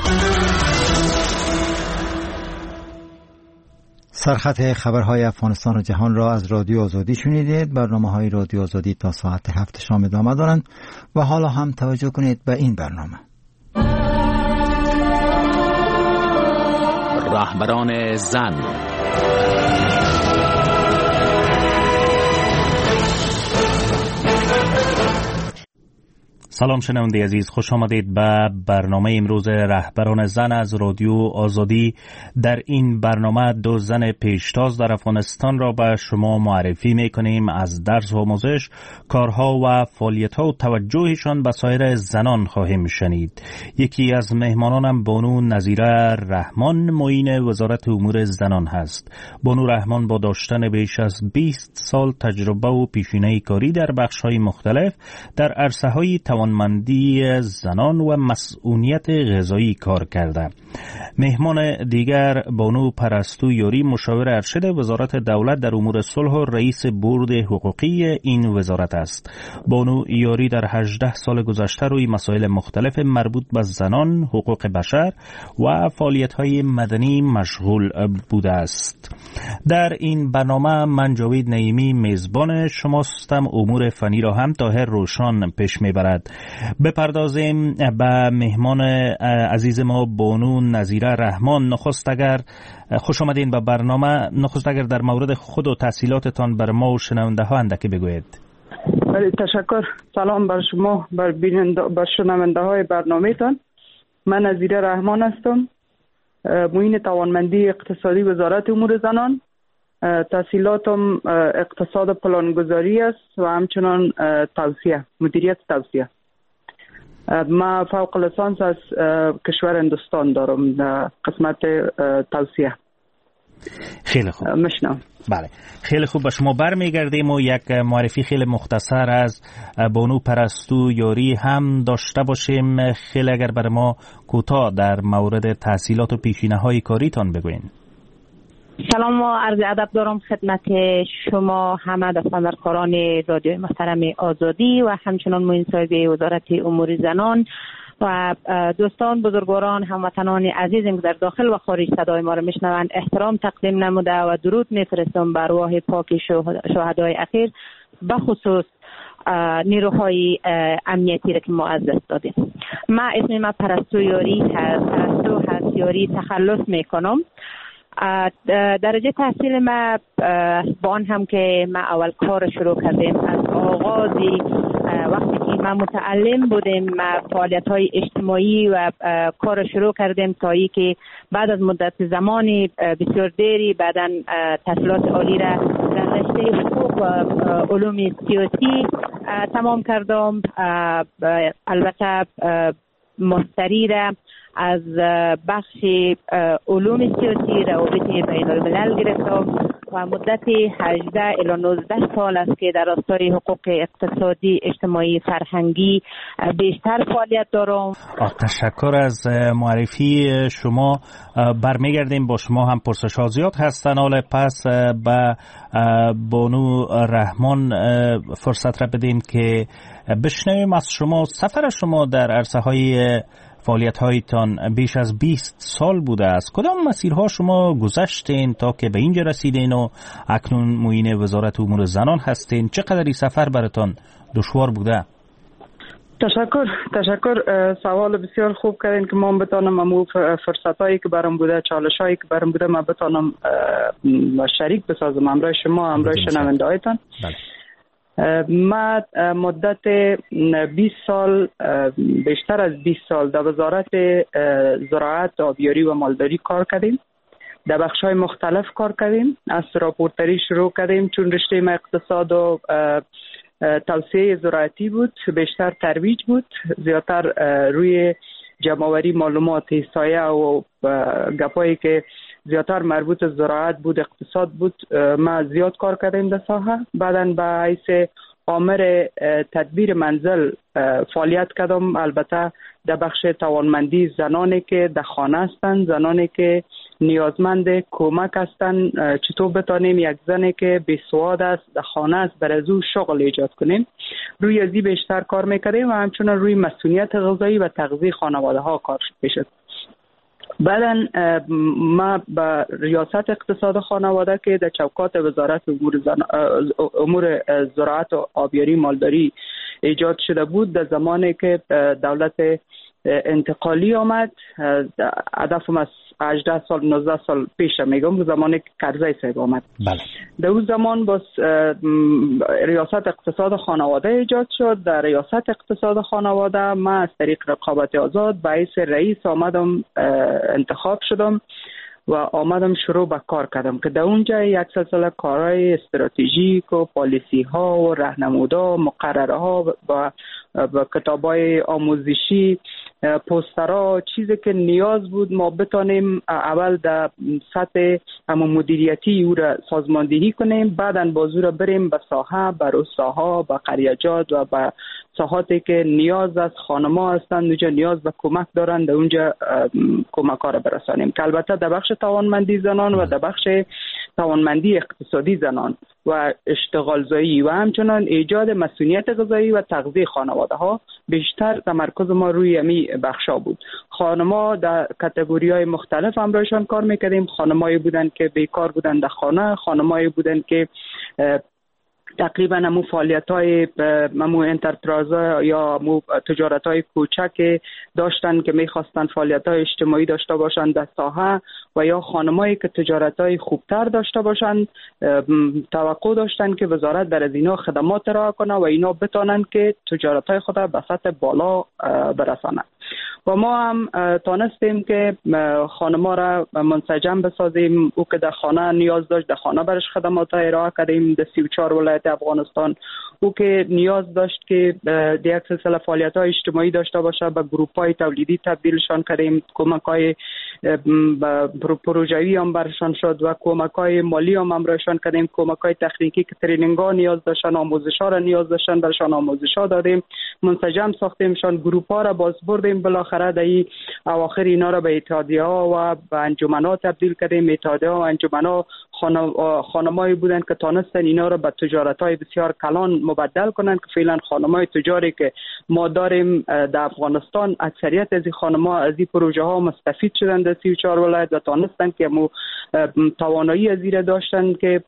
سرخط خبرهای افغانستان و جهان را از رادیو آزادی شنیدید. برنامه‌های رادیو آزادی تا ساعت 7 شام ادامه دارند و حالا هم توجه کنید به این برنامه. رهبران زن. سلام شنونده عزیز، خوش آمدید به برنامه امروز رهبران زن از رادیو آزادی. در این برنامه 2 زن پیشتاز در افغانستان را به شما معرفی میکنیم. از درس و آموزش، کارها و فعالیت‌ها و توجهشان به سایر زنان خواهیم شنید. یکی از مهمانانم بانو نظیره رحمان، معین وزارت امور زنان هست. بانو رحمان با داشتن بیش از 20 سال تجربه و پیشینه کاری در بخش‌های مختلف در عرصه‌های توانمندی زنان و مسئولیت غذایی کار کرده. مهمان دیگر بانو پرستو یاری، مشاور ارشد وزارت دولت در امور صلح و رئیس بورد حقوقی این وزارت است. بانو یاری در 18 سال گذشته روی مسائل مختلف مربوط به زنان، حقوق بشر و فعالیت‌های مدنی مشغول بوده است. در این برنامه من جاوید نعیمی میزبان شماستم. امور فنی را هم طاهر روشان پیش میبرد. بپردازیم به مهمان عزیز ما بانو نظیره رحمان. نخست اگر خوش آمدین به برنامه، نخست اگر در مورد خود و تحصیلاتتان بر ما و شنونده ها اندکی بگوید. تشکر. سلام بر شما، بر شنونده های برنامه تان. من نظیره رحمان هستم، معین توانمندی اقتصادی وزارت امور زنان. تحصیلاتم اقتصاد پلانگذاری است و همچنان توسعه، مدیریت توسعه. ما فوق لیسانس از کشور هندوستان دارم در قسمت توسعه. خیلی خوب. مشنم. بله، خیلی خوب. به شما برمیگردیم و یک معرفی خیلی مختصر از بانو پرستو یاری هم داشته باشیم. خیلی اگر بر ما کوتاه در مورد تحصیلات و پیشینه‌های کاریتان بگوین. سلام و عرض ادب دارم خدمت شما همه دستاندرکاران رادیوی محترم آزادی و همچنان معین صاحب وزارت امور زنان و دوستان بزرگواران هموطنان عزیزم که در داخل و خارج صدای ما را میشنوند احترام تقدیم نموده و درود میفرستم بر روح پاک شهدای اخیر، بخصوص نیروهای امنیتی را که ما از دست دادیم. من اسم من پرستو هست یاری تخلص میکنم. درجه تحصیل ما با آن هم که ما اول کار شروع کردیم از آغازی وقتی که ما متعلم بودیم، ما فعالیت‌های اجتماعی و کار شروع کردیم تا ای که بعد از مدت زمانی بسیار دیری بعداً تحصیلات عالی را در رشته حقوق و علوم سیاسی تمام کردم. البته ماستری را از بخش علوم سیاسی روابط بین الملل گرفتم و مدت 18 الی 19 سال است که در راستای حقوق اقتصادی، اجتماعی، فرهنگی بیشتر فعالیت دارم. تشکر از معرفی شما. برمیگردیم با شما هم پرسش ها زیاد هستن، حالا پس به بانو رحمان فرصت را بدیم که بشنویم از شما. سفر شما در عرصه های فعالیت هایتان بیش از 20 سال بوده است. کدام مسیرها شما گذشتین تا که به اینجا رسیدین و اکنون معین وزارت امور زنان هستین؟ چقدر این سفر براتان دشوار بوده؟ تشکر. سوال بسیار خوب کردین که من بتانم امو فرصت هایی که برام بوده، چالش هایی که برام بوده، من بتانم شریک بسازم همراه شما، همراه شنونده هایتان. من مدت 20 سال، بیشتر از 20 سال در وزارت زراعت، آبیاری و مالداری کار کردیم. در بخش‌های مختلف کار کردیم. از راپورتری شروع کردیم چون رشته ما اقتصاد و توسعه زراعتی بود، بیشتر ترویج بود، زیادتر روی جمع‌آوری معلومات، احصایه و گپایی که زیادتر مربوط زراعت بود، اقتصاد بود، ما زیاد کار کردیم در ساحه. بعداً به حیث آمر تدبیر منزل فعالیت کردم، البته در بخش توانمندی زنانی که در خانه هستند، زنانی که نیازمند کمک هستند، چطور بتانیم یک زنی که بیسواد است در خانه است برای او شغل ایجاد کنیم. روی ازی بیشتر کار میکردیم و همچنان روی مسئولیت غذایی و تغذیه خانواده ها کار میشد. بعداً ما با ریاست اقتصاد خانواده که در چوکات وزارت امور زراعت و آبیاری مالداری ایجاد شده بود، در زمانی که دولت انتقالی آمد، هدفم از 18 سال 19 سال پیش میگم، زمانی که کرزی صاحب آمد. بله. در اون زمان باز ریاست اقتصاد خانواده ایجاد شد. در ریاست اقتصاد خانواده من از طریق رقابت آزاد به حیث رئیس آمدم، انتخاب شدم و آمدم شروع به کار کردم که در اونجا یک سلسله کارهای استراتژیک و پالیسی ها و راهنمودا، مقرره ها و کتابای آموزشی، پوسترها، چیزی که نیاز بود ما بتانیم اول در سطح مدیریتی او را سازماندهی کنیم، بعداً بازو را بریم به ساحه، به روستاها، به قریجات و به ساحاتی که نیاز از خانم‌ها هستند، اونجا نیاز به کمک دارند، اونجا کمک ها را برسانیم. که البته در بخش توانمندی زنان و در بخش توانمندی اقتصادی زنان و اشتغال زایی و همچنان ایجاد مسئولیت غذایی و تغذیه خانواده ها بیشتر تمرکز ما روی امی بخشا بود. خانم‌ها در کاتگوری‌های مختلف همراهشان کار می‌کردیم. خانمایی بودند که بیکار بودند در خانه، خانمایی بودند که تقریبا همون فعالیت‌های همون انترپرایز یا همون تجارت‌های کوچک داشتن که می‌خواستن فعالیت‌های اجتماعی داشته باشند در ساحه، و یا خانمایی که تجارت‌های خوبتر داشته باشند توقع داشتن که وزارت در از اینا خدمات ارائه کنه و اینا بتونن که تجارت‌های خود به سطح بالا برسانند. و ما هم تانستیم که خانم‌ها را منسجم بسازیم. او که در خانه نیاز داشت در خانه برش خدمات ارائه کردیم در 34 ولایت افغانستان. او که نیاز داشت که در یک سلسله فعالیت‌های اجتماعی داشته باشه به گروپ‌های تولیدی تبدیلشان کردیم. کمک‌های پروژوی هم برشان شد و کمک‌های مالی هم همراهشان کردیم. کمک‌های تکنیکی که ترینینگ‌ها نیاز داشتن، آموزش‌ها را نیاز داشتن، برشان آموزش‌ها دادیم. منسجم ساختیمشان، گروپ‌ها را باز بردیم. بالاخره در اواخر اینا را به اتحادیه‌ها و به انجمن‌ها تبدیل کردیم. اتحادیه‌ها و انجمن‌ها خانمایی بودن که تانستن اینا رو به تجارت‌های بسیار کلان مبدل کنن که فعلا خانمای تجاری که ما داریم در افغانستان اکثریت از این خانم‌ها از این پروژه ها مستفید شدن در 34 ولایت و تانستن که توانایی از این داشتن که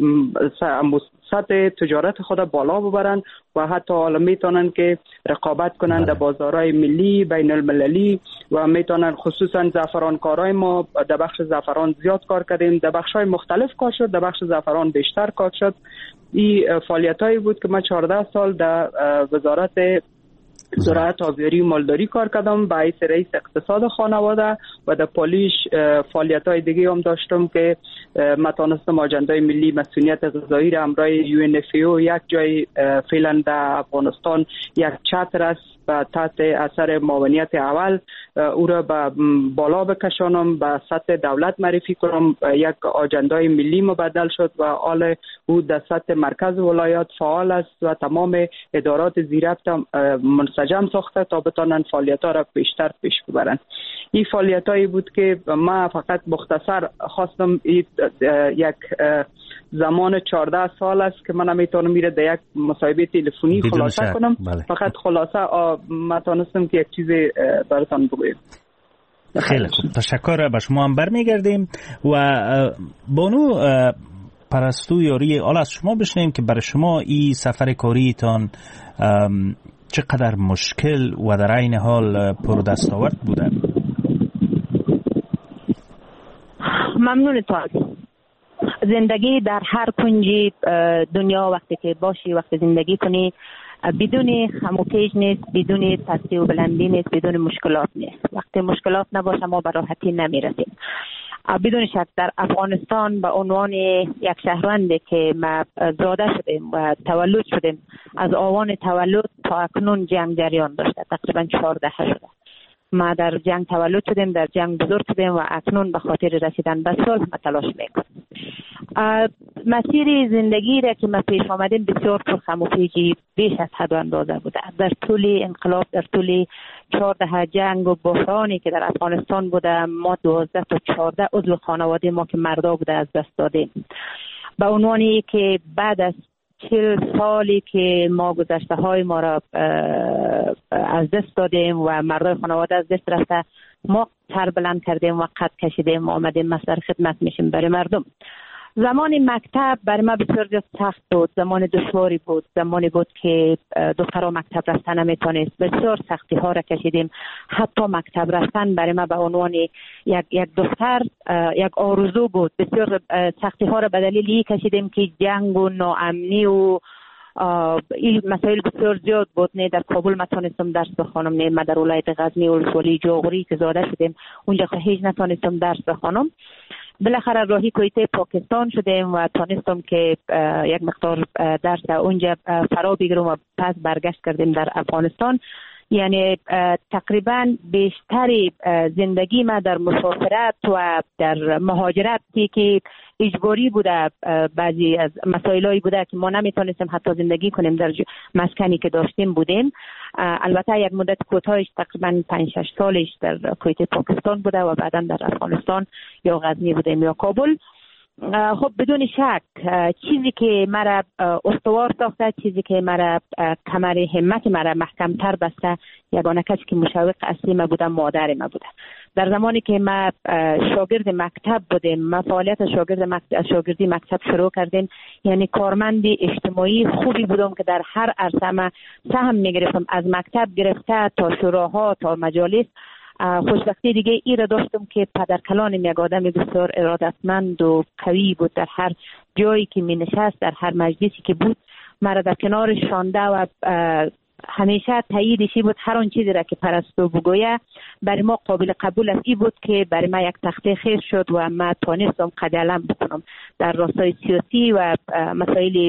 سطح تجارت خود بالا ببرن و حتی حالا میتونن که رقابت کنن در بازارهای ملی بین المللی و میتونن خصوصا زعفرانکارای ما در بخش زعفران زیاد کار کردیم، در بخش‌های مختلف کار شد، در بخش زعفران بیشتر کار شد. این فعالیتایی بود که من 14 سال در وزارت زراعت، آبیاری و مالداری کار کردم به حیث رئیس اقتصاد خانواده و در پالیش فعالیت‌های دیگه هم داشتم که من تانستم آجندای ملی مسئولیت غذایی را همراه UNFAO یک جای فعلا در افغانستان یک چتر است و تحت اثر معاونیت اول او را به بالا بکشانم، به سطح دولت معرفی کنم، یک آجندای ملی مبدل شد و حال او در سطح مرکز ولایات فعال است و تمام ادارات زیرفت منسجم ساخته تا بتانن فعالیت‌ها را بیشتر پیش ببرن. این فعالیتایی بود که من فقط مختصر خواستم یک زمان 14 سال است که من نمیتونم میره در یک مصاحبه تلفنی خلاصه کنم. فقط خلاصه ما تونستم که یک چیز براتون بگویم. خیلی خوب، تشکر. به شما هم برمیگردیم و بانو پرستو یاری حالا از شما بشنیم که برای شما این سفر کاریتان چقدر مشکل و در عین حال پردستاورد بوده؟ ممنونتان. زندگی در هر کنجی دنیا وقتی که باشی، وقتی زندگی کنی، بدون خم و پیچ نیست، بدون پستی و بلندی نیست، بدون مشکلات نیست. وقتی مشکلات نباشه ما به راحتی نمیرسیم. بدون شک در افغانستان به عنوان یک شهروندی که ما زاده شدیم و تولد شدیم، از آوان تولد تا اکنون جنگ جریان داشته، تقریبا 4 دهه شده. ما در جنگ تولد شدیم، در جنگ بزرگ شدیم و اکنون به خاطر رسیدن به صلح ما تلاش میکنیم. مسیر زندگی را که ما پیش آمدیم بسیار پرخم و پیچی بیش از حد و اندازه بوده. در طول انقلاب، در طول 4 دهه جنگ و بحرانی که در افغانستان بوده، ما 12 تا 14 عضو خانواده ما که مردا بوده از دست دادیم. به عنوانی که بعد از 40 سالی که ما گذشته های ما را از دست دادیم و مردای خانواده از دست رفته، ما سر بلند کردیم و قد کشیدیم و آمدیم مسئله خدمت میشیم برای مردم. زمان مکتب برای ما بسیار زیاد سخت بود، زمان دشواری بود، زمانی بود که دخترها مکتب رفتن نمیتونست، بسیار سختی ها را کشیدیم. حتی مکتب رفتن برای ما به عنوان یک دختر یک آرزو بود. بسیار سختی ها را به دلیلی کشیدیم که جنگ و ناامنی و این مسائل بسیار زیاد بود. نه در کابل نتونستم درس بخوانم، نه ما در ولایت غزنی و ولسوالی جوغری که زاده شدیم اونجا هیچ نتونستم درس بخوانم. بالاخره راهی کویته پاکستان شدیم و تانستم که یک مقدار درس اونجا فرا بگیرم و پس برگشت کردیم در افغانستان. یعنی تقریبا بیشتری زندگی ما در مسافرت و در مهاجرتی که اجباری بوده، بعضی از مسائلی بوده که ما نمیتونستیم حتی زندگی کنیم در مسکنی که داشتیم بودیم. البته یک مدت کوتاهش تقریبا 5-6 سالش در کویت پاکستان بوده و بعدا در افغانستان یا غزنی بودیم یا کابل. خب بدون شک چیزی که مرا استوار ساخته، چیزی که مرا کمر همت مرا محکمتر بسته، یگانه کسی که مشوق اصلی ما بوده مادر ما بوده. در زمانی که ما شاگرد مکتب بودیم، ما فعالیت شاگردی مکتب شروع کردیم، یعنی کارمند اجتماعی خوبی بودم که در هر عرصه ما سهم میگرفتم، از مکتب گرفته تا شوراها تا مجالس. خوشبختی دیگه ای را داشتم که پدرکلان یک آدم بسیار ارادتمند و قوی بود. در هر جایی که می نشست، در هر مجلسی که بود، مرا در کنارش شانده و همیشه تاییدشی بود. هر آن چیزی را که پرستو بگویه برای ما قابل قبول است. ای بود که برای ما یک تخته خیر شد و ما تانستم قد علم بکنم در راستای سیاسی و مسائل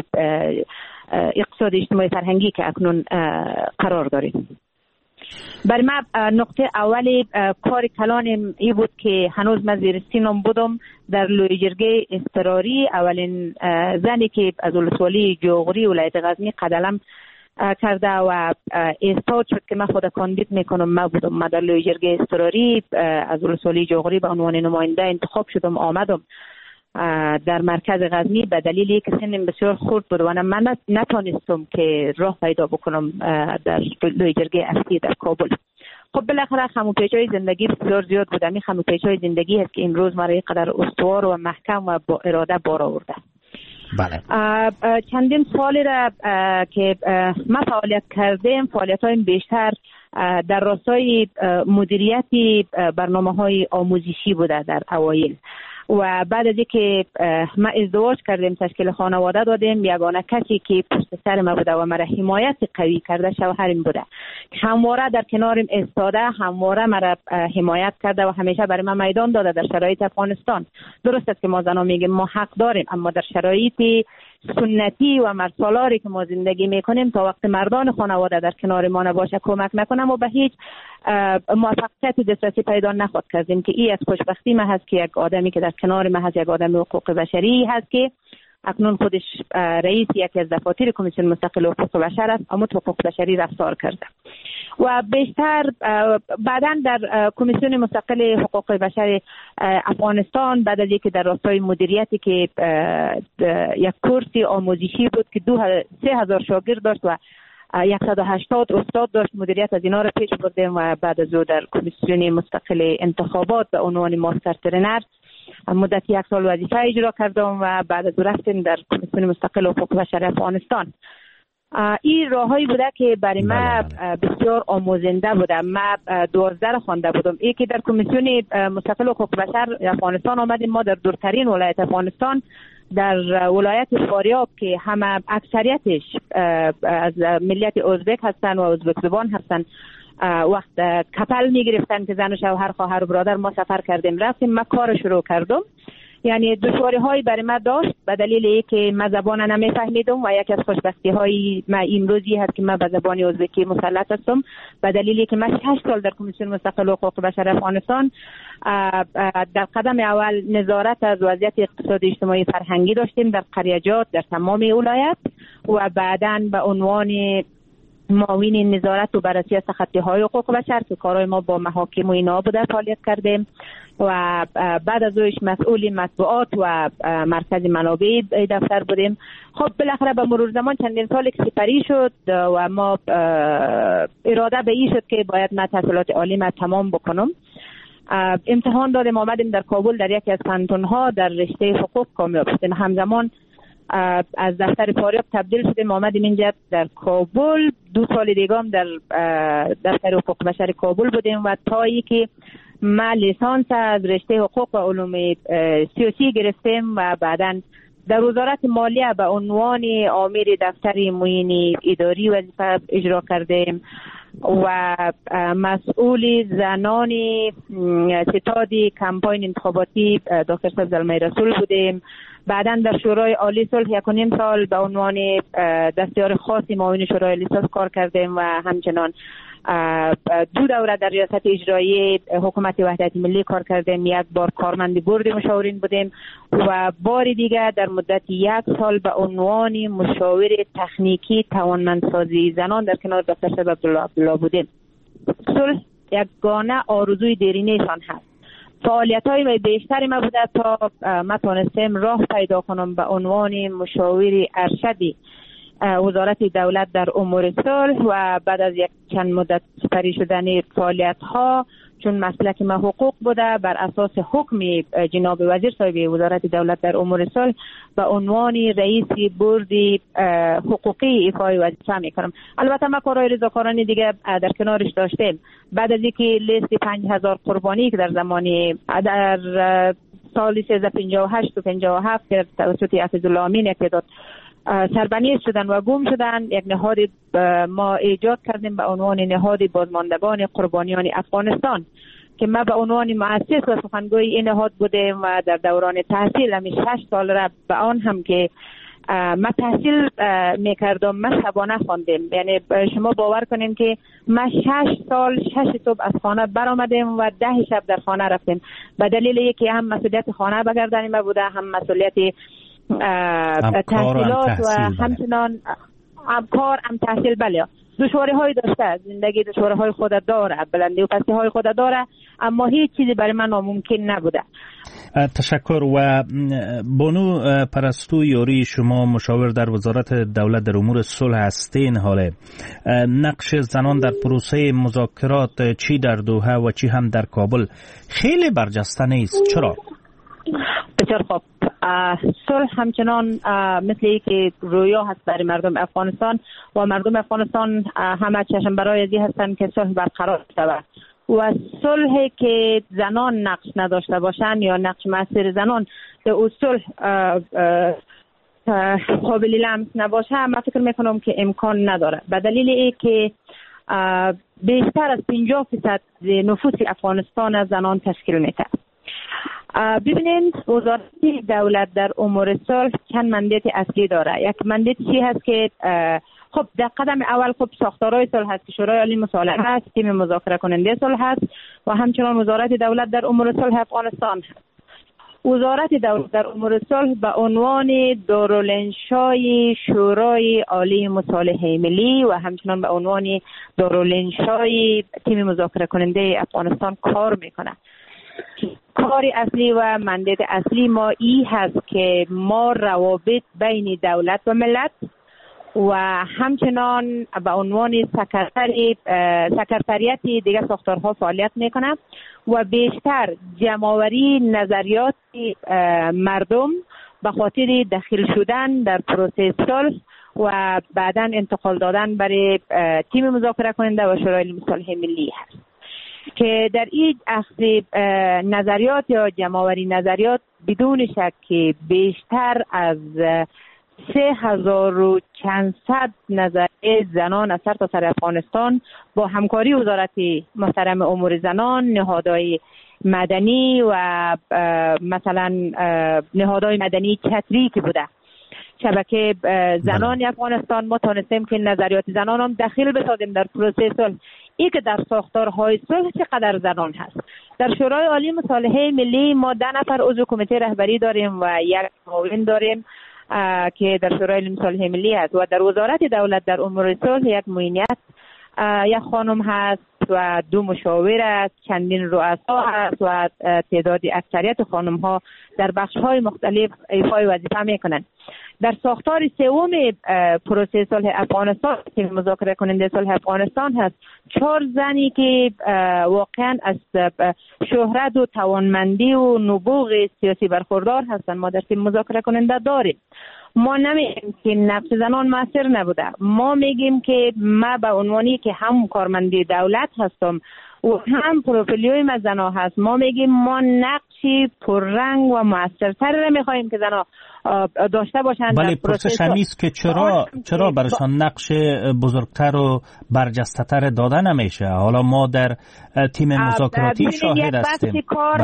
اقتصاد اجتماعی فرهنگی که اکنون قرار داریم. برای ما نقطه اولی کار کلانم ای بود که هنوز من زیر سینم بودم. در لوی جرگه اضطراری اولین زنی که از ولسوالی جوغری ولایت غزنی قدلم کرده و استاد شد که من خود کاندید میکنم، ما بودم. من در لوی جرگه اضطراری از ولسوالی جوغری به عنوان نماینده انتخاب شدم، آمدم. در مرکز غزنی به دلیلی که سنم بسیار خرد بود و من نتونستم که راه پیدا بکنم در لوی جرگه اصلی در کابل. خب بالاخره خموپیچ‌های زندگی بسیار زیاد بود. این خموپیچ‌های زندگی هست که امروز ما را اینقدر استوار و محکم و با اراده بار آورده. بله. چندین سالی را که ما فعالیت کردیم، فعالیت‌های بیشتر در راستای مدیریتی برنامه‌های آموزشی بوده در اوایل و بعد از اینکه ما ازدواج کردیم، تشکیل خانواده دادیم، یگانه کسی که پشت سر ما بوده و مرا حمایت قوی کرده شوهرم بوده. همواره در کنارم ایستاده، همواره مرا حمایت کرده و همیشه برای من میدان داده در شرایط افغانستان. درست است که ما زنا میگیم ما حق داریم، اما در شرایط سنتی و مرسالاری که ما زندگی میکنیم تا وقت مردان خانواده در کنار ما نباشه کمک نکنم و به هیچ موفقیت دسترسی پیدا نخواهد کردیم که این از خوشبختی ما هست که یک آدمی که در کنار ما هست یک آدم حقوق بشری هست که اکنون خودش رئیس یکی از دفاتر کمیسیون مستقل حقوق بشر است، اما حقوق بشری رفتار کرده و بیشتر بعداً در کمیسیون مستقل حقوق بشر افغانستان بعد از اینکه در راستای مدیریتی که یک کورسی آموزشی بود که 3000 شاگرد داشت و 180 استاد داشت، مدیریت از اینا رو پیش بردیم و بعد از او در کمیسیون مستقل انتخابات به عنوان ماستر ترینر مدت 1 سال وظیفه اجرا کردم و بعد از او رفتیم در کمیسیون مستقل حقوق بشر افغانستان. این راههایی بوده که برای ما بسیار آموزنده بوده. ما 12 خوانده بودم. یکی در کمیسیون مستقل حقوق بشر افغانستان آمدیم. ما در دورترین ولایت افغانستان در ولایت فاریاب که همه اکثریتش از ملیت ازبک هستن و ازبک زبان هستن، وقت کپل می گرفتن که زن و شوهر خواهر و برادر، ما سفر کردیم رفتیم. ما کار شروع کردم. یعنی دشواری هایی برای من داشت به دلیل اینکه من زبان نمیفهمیدم و یکی از خوشبختی های من امروزی هست که من به زبان ازبکی مسلط هستم به دلیلی که من 6 سال در کمیسیون مستقل حقوق بشر افغانستان در قدم اول نظارت از وضعیت اقتصادی اجتماعی فرهنگی داشتیم در قریجات در تمام ولایت و بعداً به عنوان معاون نظارت و بررسی سختی-های حقوق بشر که کارهای ما با محاکم و اینا بوده فعالیت کردیم و بعد از اوش مسئول مطبوعات و مرکز منابع دفتر بودیم. خب بالاخره به مرور زمان چندین سال که سپری شد و ما اراده به این شد که باید من تحصیلات عالی ما تمام بکنم. امتحان دادیم، آمدیم در کابل در یکی از پانتون‌ها در رشته حقوق کامیاب شدیم. همزمان از دفتر فاریاب تبدیل شدیم، آمدیم اینجا در کابل. 2 سال دیگه هم در دفتر حقوق بشر کابل بودیم و تا ای که ما لیسانس از رشته حقوق و علوم سیاسی گرفتیم و بعداً در وزارت مالیه به عنوان آمر دفتر معین اداری وظیفه اجرا کردیم و مسئول زنان ستاد کمپاین انتخاباتی دکتر سبزلمه رسول بودیم. بعداً در شورای عالی صلح 1.5 سال به عنوان دستیار خاصی معاون شورای عالی صلح کار کردیم و همچنان 2 دوره در ریاست اجرایی حکومت وحدت ملی کار کردیم. 1 بار کارمند بورد مشاورین بودیم و بار دیگر در مدت 1 سال به عنوان مشاور تکنیکی توانمندسازی زنان در کنار دکتر شب عبدالله بودیم. صلح یگانه آرزوی دیرینه‌شان هست. فعالیت‌های بیشتری ما بوده تا ما تونستیم راه پیدا کنم به عنوان مشاور ارشدی وزارت دولت در امور صلح و بعد از یک چند مدت سپری شدن فعالیت‌ها چون مسلک ما حقوق بوده بر اساس حکم جناب وزیر صاحب وزارت دولت در امور صلح به عنوان رئیس بورد حقوقی ایفای وظیفه میکنم. البته ما کارهای رضاکارانه دیگه در کنارش داشتیم. بعد از اینکه لیست 5000 قربانی که در زمان در سال 1358 و 57 که توسط حفیظالله امین اعتداد سربنیز شدن و گم شدن، یک نهاد ما ایجاد کردیم به عنوان نهاد بازماندگان قربانیان افغانستان که ما به عنوان مؤسس و سخنگوی این نهاد بودیم و در دوران تحصیل همی 6 سال را به آن هم که ما تحصیل میکردم ما شبانه خواندیم. یعنی شما باور کنین که ما 6 سال 6 صبح از خانه برآمدیم و 10 شب در خانه رفتیم به دلیل اینکه هم مسئولیت خانه به گردن ما بوده، هم مسئولیت تحصیلات و همچنان کار هم تحصیل. بله دشواری‌های داشته، زندگی دشواری‌های خود داره، بلندی و پستی‌های خود داره، اما هیچ چیزی برای من ناممکن نبوده. تشکر. و بانو پرستو یاری، شما مشاور در وزارت دولت در امور صلح هستین. حاله نقش زنان در پروسه مذاکرات چی در دوحه و چی هم در کابل خیلی برجسته نیست، چرا؟ بسیار خوب. صلح همچنان مثل که رویا هست برای مردم افغانستان و مردم افغانستان همه چشم برای ازی هستند که صلح برقرار شود و صلحی که زنان نقش نداشته باشند یا نقش مؤثر زنان در صلح قابل لمس نباشه، من فکر میکنم که امکان نداره، به دلیل ای که بیشتر از 50% نفوس افغانستان از زنان تشکیل میده. ببینید وزارت دولت در امور صلح چند مندیت اصلی داره. یک مندیت چی هست که خب در قدم اول خب ساختارهای صلح هست که شورای عالی مصالحه هست، تیم مذاکره کننده صلح هست و همچنان وزارت دولت در امور صلح افغانستان هست. وزارت دولت در امور صلح به عنوان دارالانشای شورای عالی مصالحه ملی و همچنان به عنوان دارالانشای تیم مذاکره کننده افغانستان کار میکنه. کار اصلی و مندیت اصلی ما ای هست که ما روابط بین دولت و ملت و همچنان به عنوان سکرتریت دیگه ساختارها فعالیت میکنه و بیشتر جمع‌آوری نظریات مردم به خاطر دخیل شدن در پروسه صلح و بعداً انتقال دادن برای تیم مذاکره کننده و شورای مصالحه ملی هست که در این اخذ نظریات یا جمع‌آوری نظریات بدون شک که بیشتر از 3500 نظریه زنان از سرتاسر افغانستان با همکاری وزارت محترم امور زنان، نهادهای مدنی و مثلا نهادهای مدنی چتری که بوده شبکه زنان افغانستان، ما تانستیم که نظریات زنان هم دخیل بسازیم در پروسه صلح. ای که در ساختارهای صلح چقدر زنان هست. در شورای عالی مصالحه ملی ما 10 نفر عضو کمیته رهبری داریم و 1 معاون داریم که در شورای عالی مصالحه ملی هست و در وزارت دولت در امور صلح 1 معینیت، 1 خانم هست و 2 مشاور است، چندین رؤسا هست و تعداد اکثریت خانم ها در بخش های مختلف ایفای وظیفه میکنند. در ساختار سوم پروسه صلح افغانستان که مذاکره کننده صلح افغانستان هست 4 زنی که واقعا از شهرت و توانمندی و نبوغ سیاسی برخوردار هستند ما در تیم مذاکره کننده داریم. ما نمیگیم که نقش زنان مؤثر نبوده، ما میگیم که ما به عنوانی که هم کارمندی دولت هستم و هم پروفیلیوی از زنها هست، ما میگیم ما نقشی پررنگ و مؤثرتر را میخواهیم که زنها داشته باشند. ولی پرسش همیست که چرا برشان نقش بزرگتر و برجسته‌تر داده نمیشه؟ حالا ما در تیم مذاکراتی شاهد هستیم.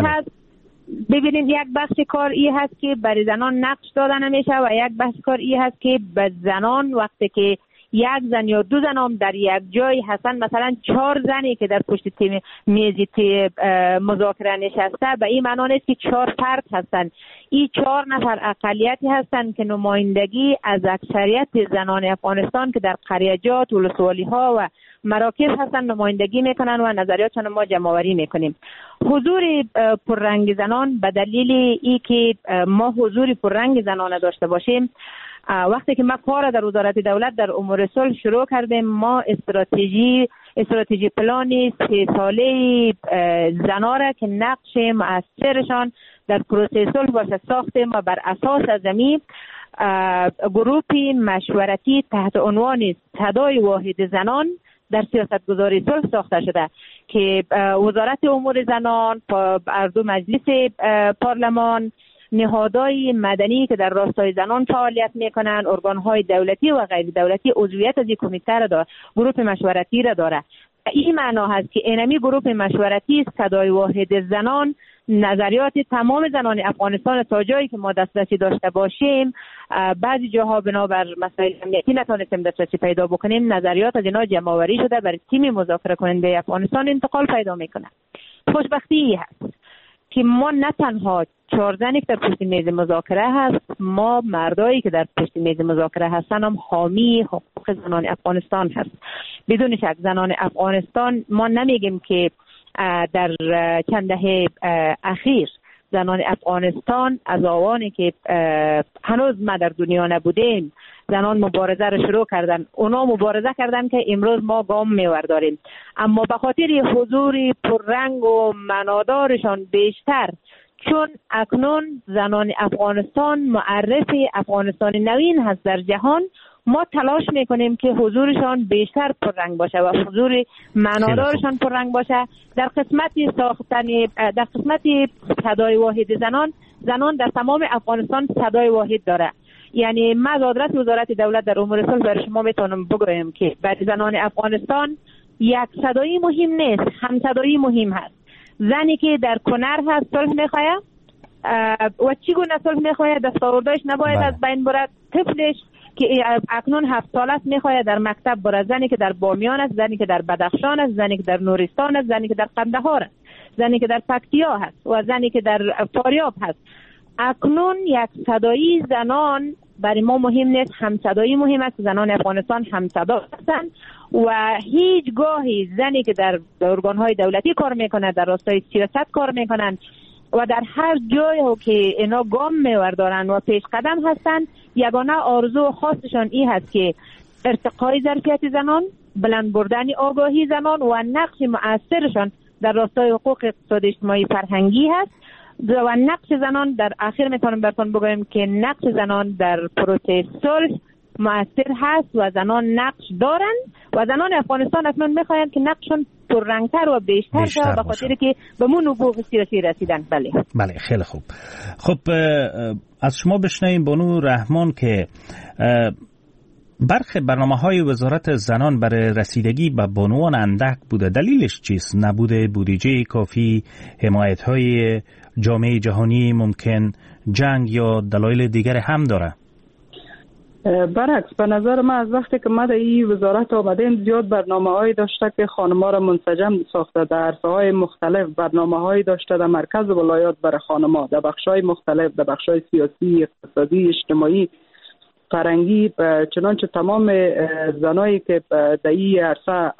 ببینید یک بخش کار ای هست که برای زنان نقش داده نمیشه و یک بخش کار ای هست که به زنان وقتی که 1 زن یا 2 زن هم در یک جای هستن، مثلا 4 زنی که در پشت تیم میزی مذاکره نشسته، به این معنی نیست که 4 فرد هستن. این 4 نفر اقلیتی هستن که نمایندگی از اکثریت زنان افغانستان که در قریجات و ولسوالی ها و مراکز هستن نمایندگی میکنن و نظریاتشون ما جمع آوری میکنیم. حضور پررنگ زنان به دلیل ای که ما حضور پررنگ زنان داشته باشیم، وقتی که ما کار در وزارت دولت در امور صلح شروع کردیم، ما استراتژی پلان 3 ساله زنا را که نقش مؤثرشان در پروسه صلح باشه ساختیم و بر اساس از زمین گروهی مشورتی تحت عنوان صدای واحد زنان در سیاست گذاری صلح ساخته شده که وزارت امور زنان، اردو مجلس پارلمان، نهادهای مدنی که در راستای زنان فعالیت میکنن، ارگانهای دولتی و غیر دولتی عضویت از این کمیته را داره، گروه مشورتی را داره. این معنا هست که اینمی گروه مشورتی صدای واحد زنان نظریات تمام زنان افغانستان تا جایی که ما دسترسی داشته باشیم، بعضی جاها بنابر مسائل امنیتی نتونستیم دسترسی پیدا بکنیم، نظریات از اینا جمع آوری شده برای تیم مذاکره کننده افغانستان انتقال پیدا میکنه. خوشبختی هست که ما نه تنها 4 زنی که در پشت میز مذاکره هست، ما مردایی که در پشت میز مذاکره هستن هم حامی حقوق زنان افغانستان هست. بدون شک زنان افغانستان، ما نمیگیم که در چند دهه اخیر زنان افغانستان از آوانی که هنوز ما در دنیا نبودیم زنان مبارزه رو شروع کردن، اونا مبارزه کردن که امروز ما گام میورداریم، اما به خاطر حضور پررنگ و معنادارشان بیشتر، چون اکنون زنان افغانستان معرف افغانستان نوین هست در جهان، ما تلاش میکنیم که حضورشان بیشتر پررنگ باشه و حضور معنادارشان پررنگ باشه. در قسمت ساختن، در قسمت صدای واحد زنان در تمام افغانستان صدای واحد داره. یعنی ما از آدرس وزارت دولت در امور صلح برای شما میتونم بگویم که برای زنان افغانستان یک صدایی مهم نیست، هم صدایی مهم هست. زنی که در کنر هست صلح میخواه و چگونه صلح میخواه، دستاوردش نباید از بین برد. طفلش که اکنون 7 ساله است میخواه در مکتب بره، زنی که در بامیان است، زنی که در بدخشان است، زنی که در نورستان است، زنی که در قندهار است، زنی که در پکتیا هست و زنی که در فاریاب هست. اکنون یک صدایی زنان برای ما مهم نیست، هم صدایی مهم است. زنان افغانستان هم صدا هستند و هیچگاهی زنی که در ارگان‌های دولتی کار میکنه، در راستای سیاست کار میکنن و در هر جایی که اینا گام میوردارن و پیش قدم هستن، یگانه آرزو خاصشان این هست که ارتقای ظرفیت زنان، بلند بردن آگاهی زنان و نقش مؤثرشان در راستای حقوق اقتصادی اجتماعی فرهنگی هست. و نقش زنان در آخر میتونم براتون بگویم که نقش زنان در پروسه صلح مؤثر هست و زنان نقش دارن و زنان افغانستان اکنون میخواین که نقششون پررنگتر و بیشتر شد به خاطر که به مون حقوق سیاسی رسیدن. بله خیلی خوب. خب از شما بشنویم بانو رحمان که برخی برنامه‌های وزارت زنان برای رسیدگی به بانوان اندک بوده. دلیلش چیست؟ نبوده بودجه کافی، حمایت‌های جامعه جهانی، ممکن جنگ یا دلایل دیگر هم داره؟ برعکس، به نظر من از وقتی که ما در این وزارت آمدیم زیاد برنامه‌هایی داشته که خانم‌ها را منسجم ساخته، در عرصه‌های مختلف برنامه‌هایی داشته در مرکز ولایات برای خانم‌ها، در بخش‌های مختلف، در بخش‌های سیاسی، اقتصادی، اجتماعی، فرهنگی. چنانچه تمام زنایی که در این عرصه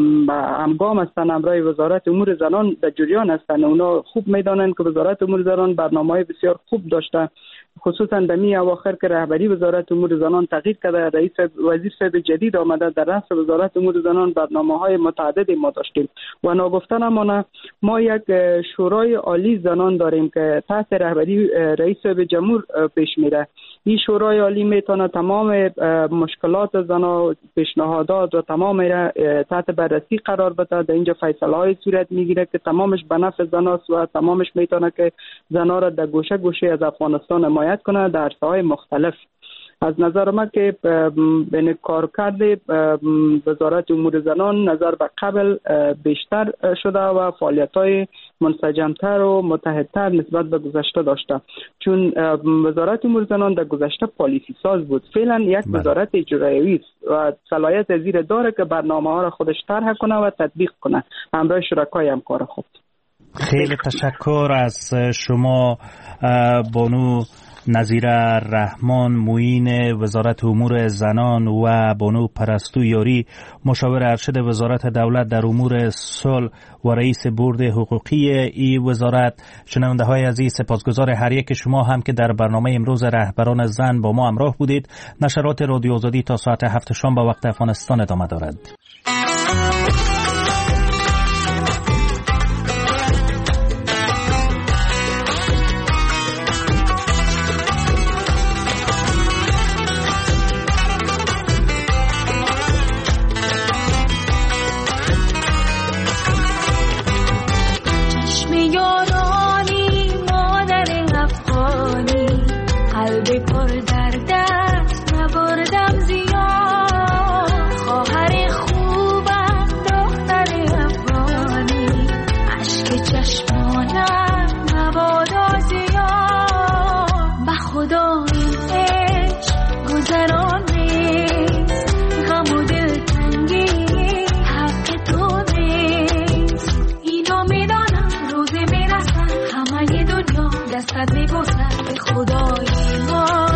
همگام هستند همراه وزارت امور زنان در جریان هستند، اونا خوب میدانند که وزارت امور زنان برنامه‌های بسیار خوب داشته، خصوصا در می اواخر که رهبری وزارت امور زنان تغییر کرده، رئیس وزیر صاحب جدید آمده، در رأس وزارت امور زنان برنامه‌های متعددی ما داشتیم و ناگفته نمانه ما یک شورای عالی زنان داریم که تحت رهبری رئیس صاحب جمهور پیش میره. این شورای عالی میتونه تمام مشکلات زنان، پیشنهادات و تمام را تحت بررسی قرار بده. در اینجا فیصله‌های صورت میگیره که تمامش به نفع زناست و تمامش میتونه که زنان را در گوشه گوشه از افغانستان حمایت کنه در عرصه‌های مختلف. از نظر من که بین کارکرد وزارت امور زنان نظر به قبل بیشتر شده و فعالیت‌های منسجم‌تر و متحدتر نسبت به گذشته داشته، چون وزارت امور زنان در گذشته پالیسی ساز بود، فعلا یک وزارت اجرایی است و صلاحیت زیر داره که برنامه‌ها را خودش طرح کنه و تطبیق کنه همراه شرکای همکار خود. خیلی تشکر از شما بانو نظیره رحمان، معین وزارت امور زنان، و بانو پرستو یاری، مشاور ارشد وزارت دولت در امور صلح و رئیس بورد حقوقی این وزارت. شنونده های عزیز، سپاسگزار هر یک شما هم که در برنامه امروز رهبران زن با ما همراه بودید. نشرات رادیو آزادی تا ساعت 7 شام به وقت افغانستان ادامه دارد. پر در دست نبردم زیاد، خواهر خوب فقط میپرسم به خدای ما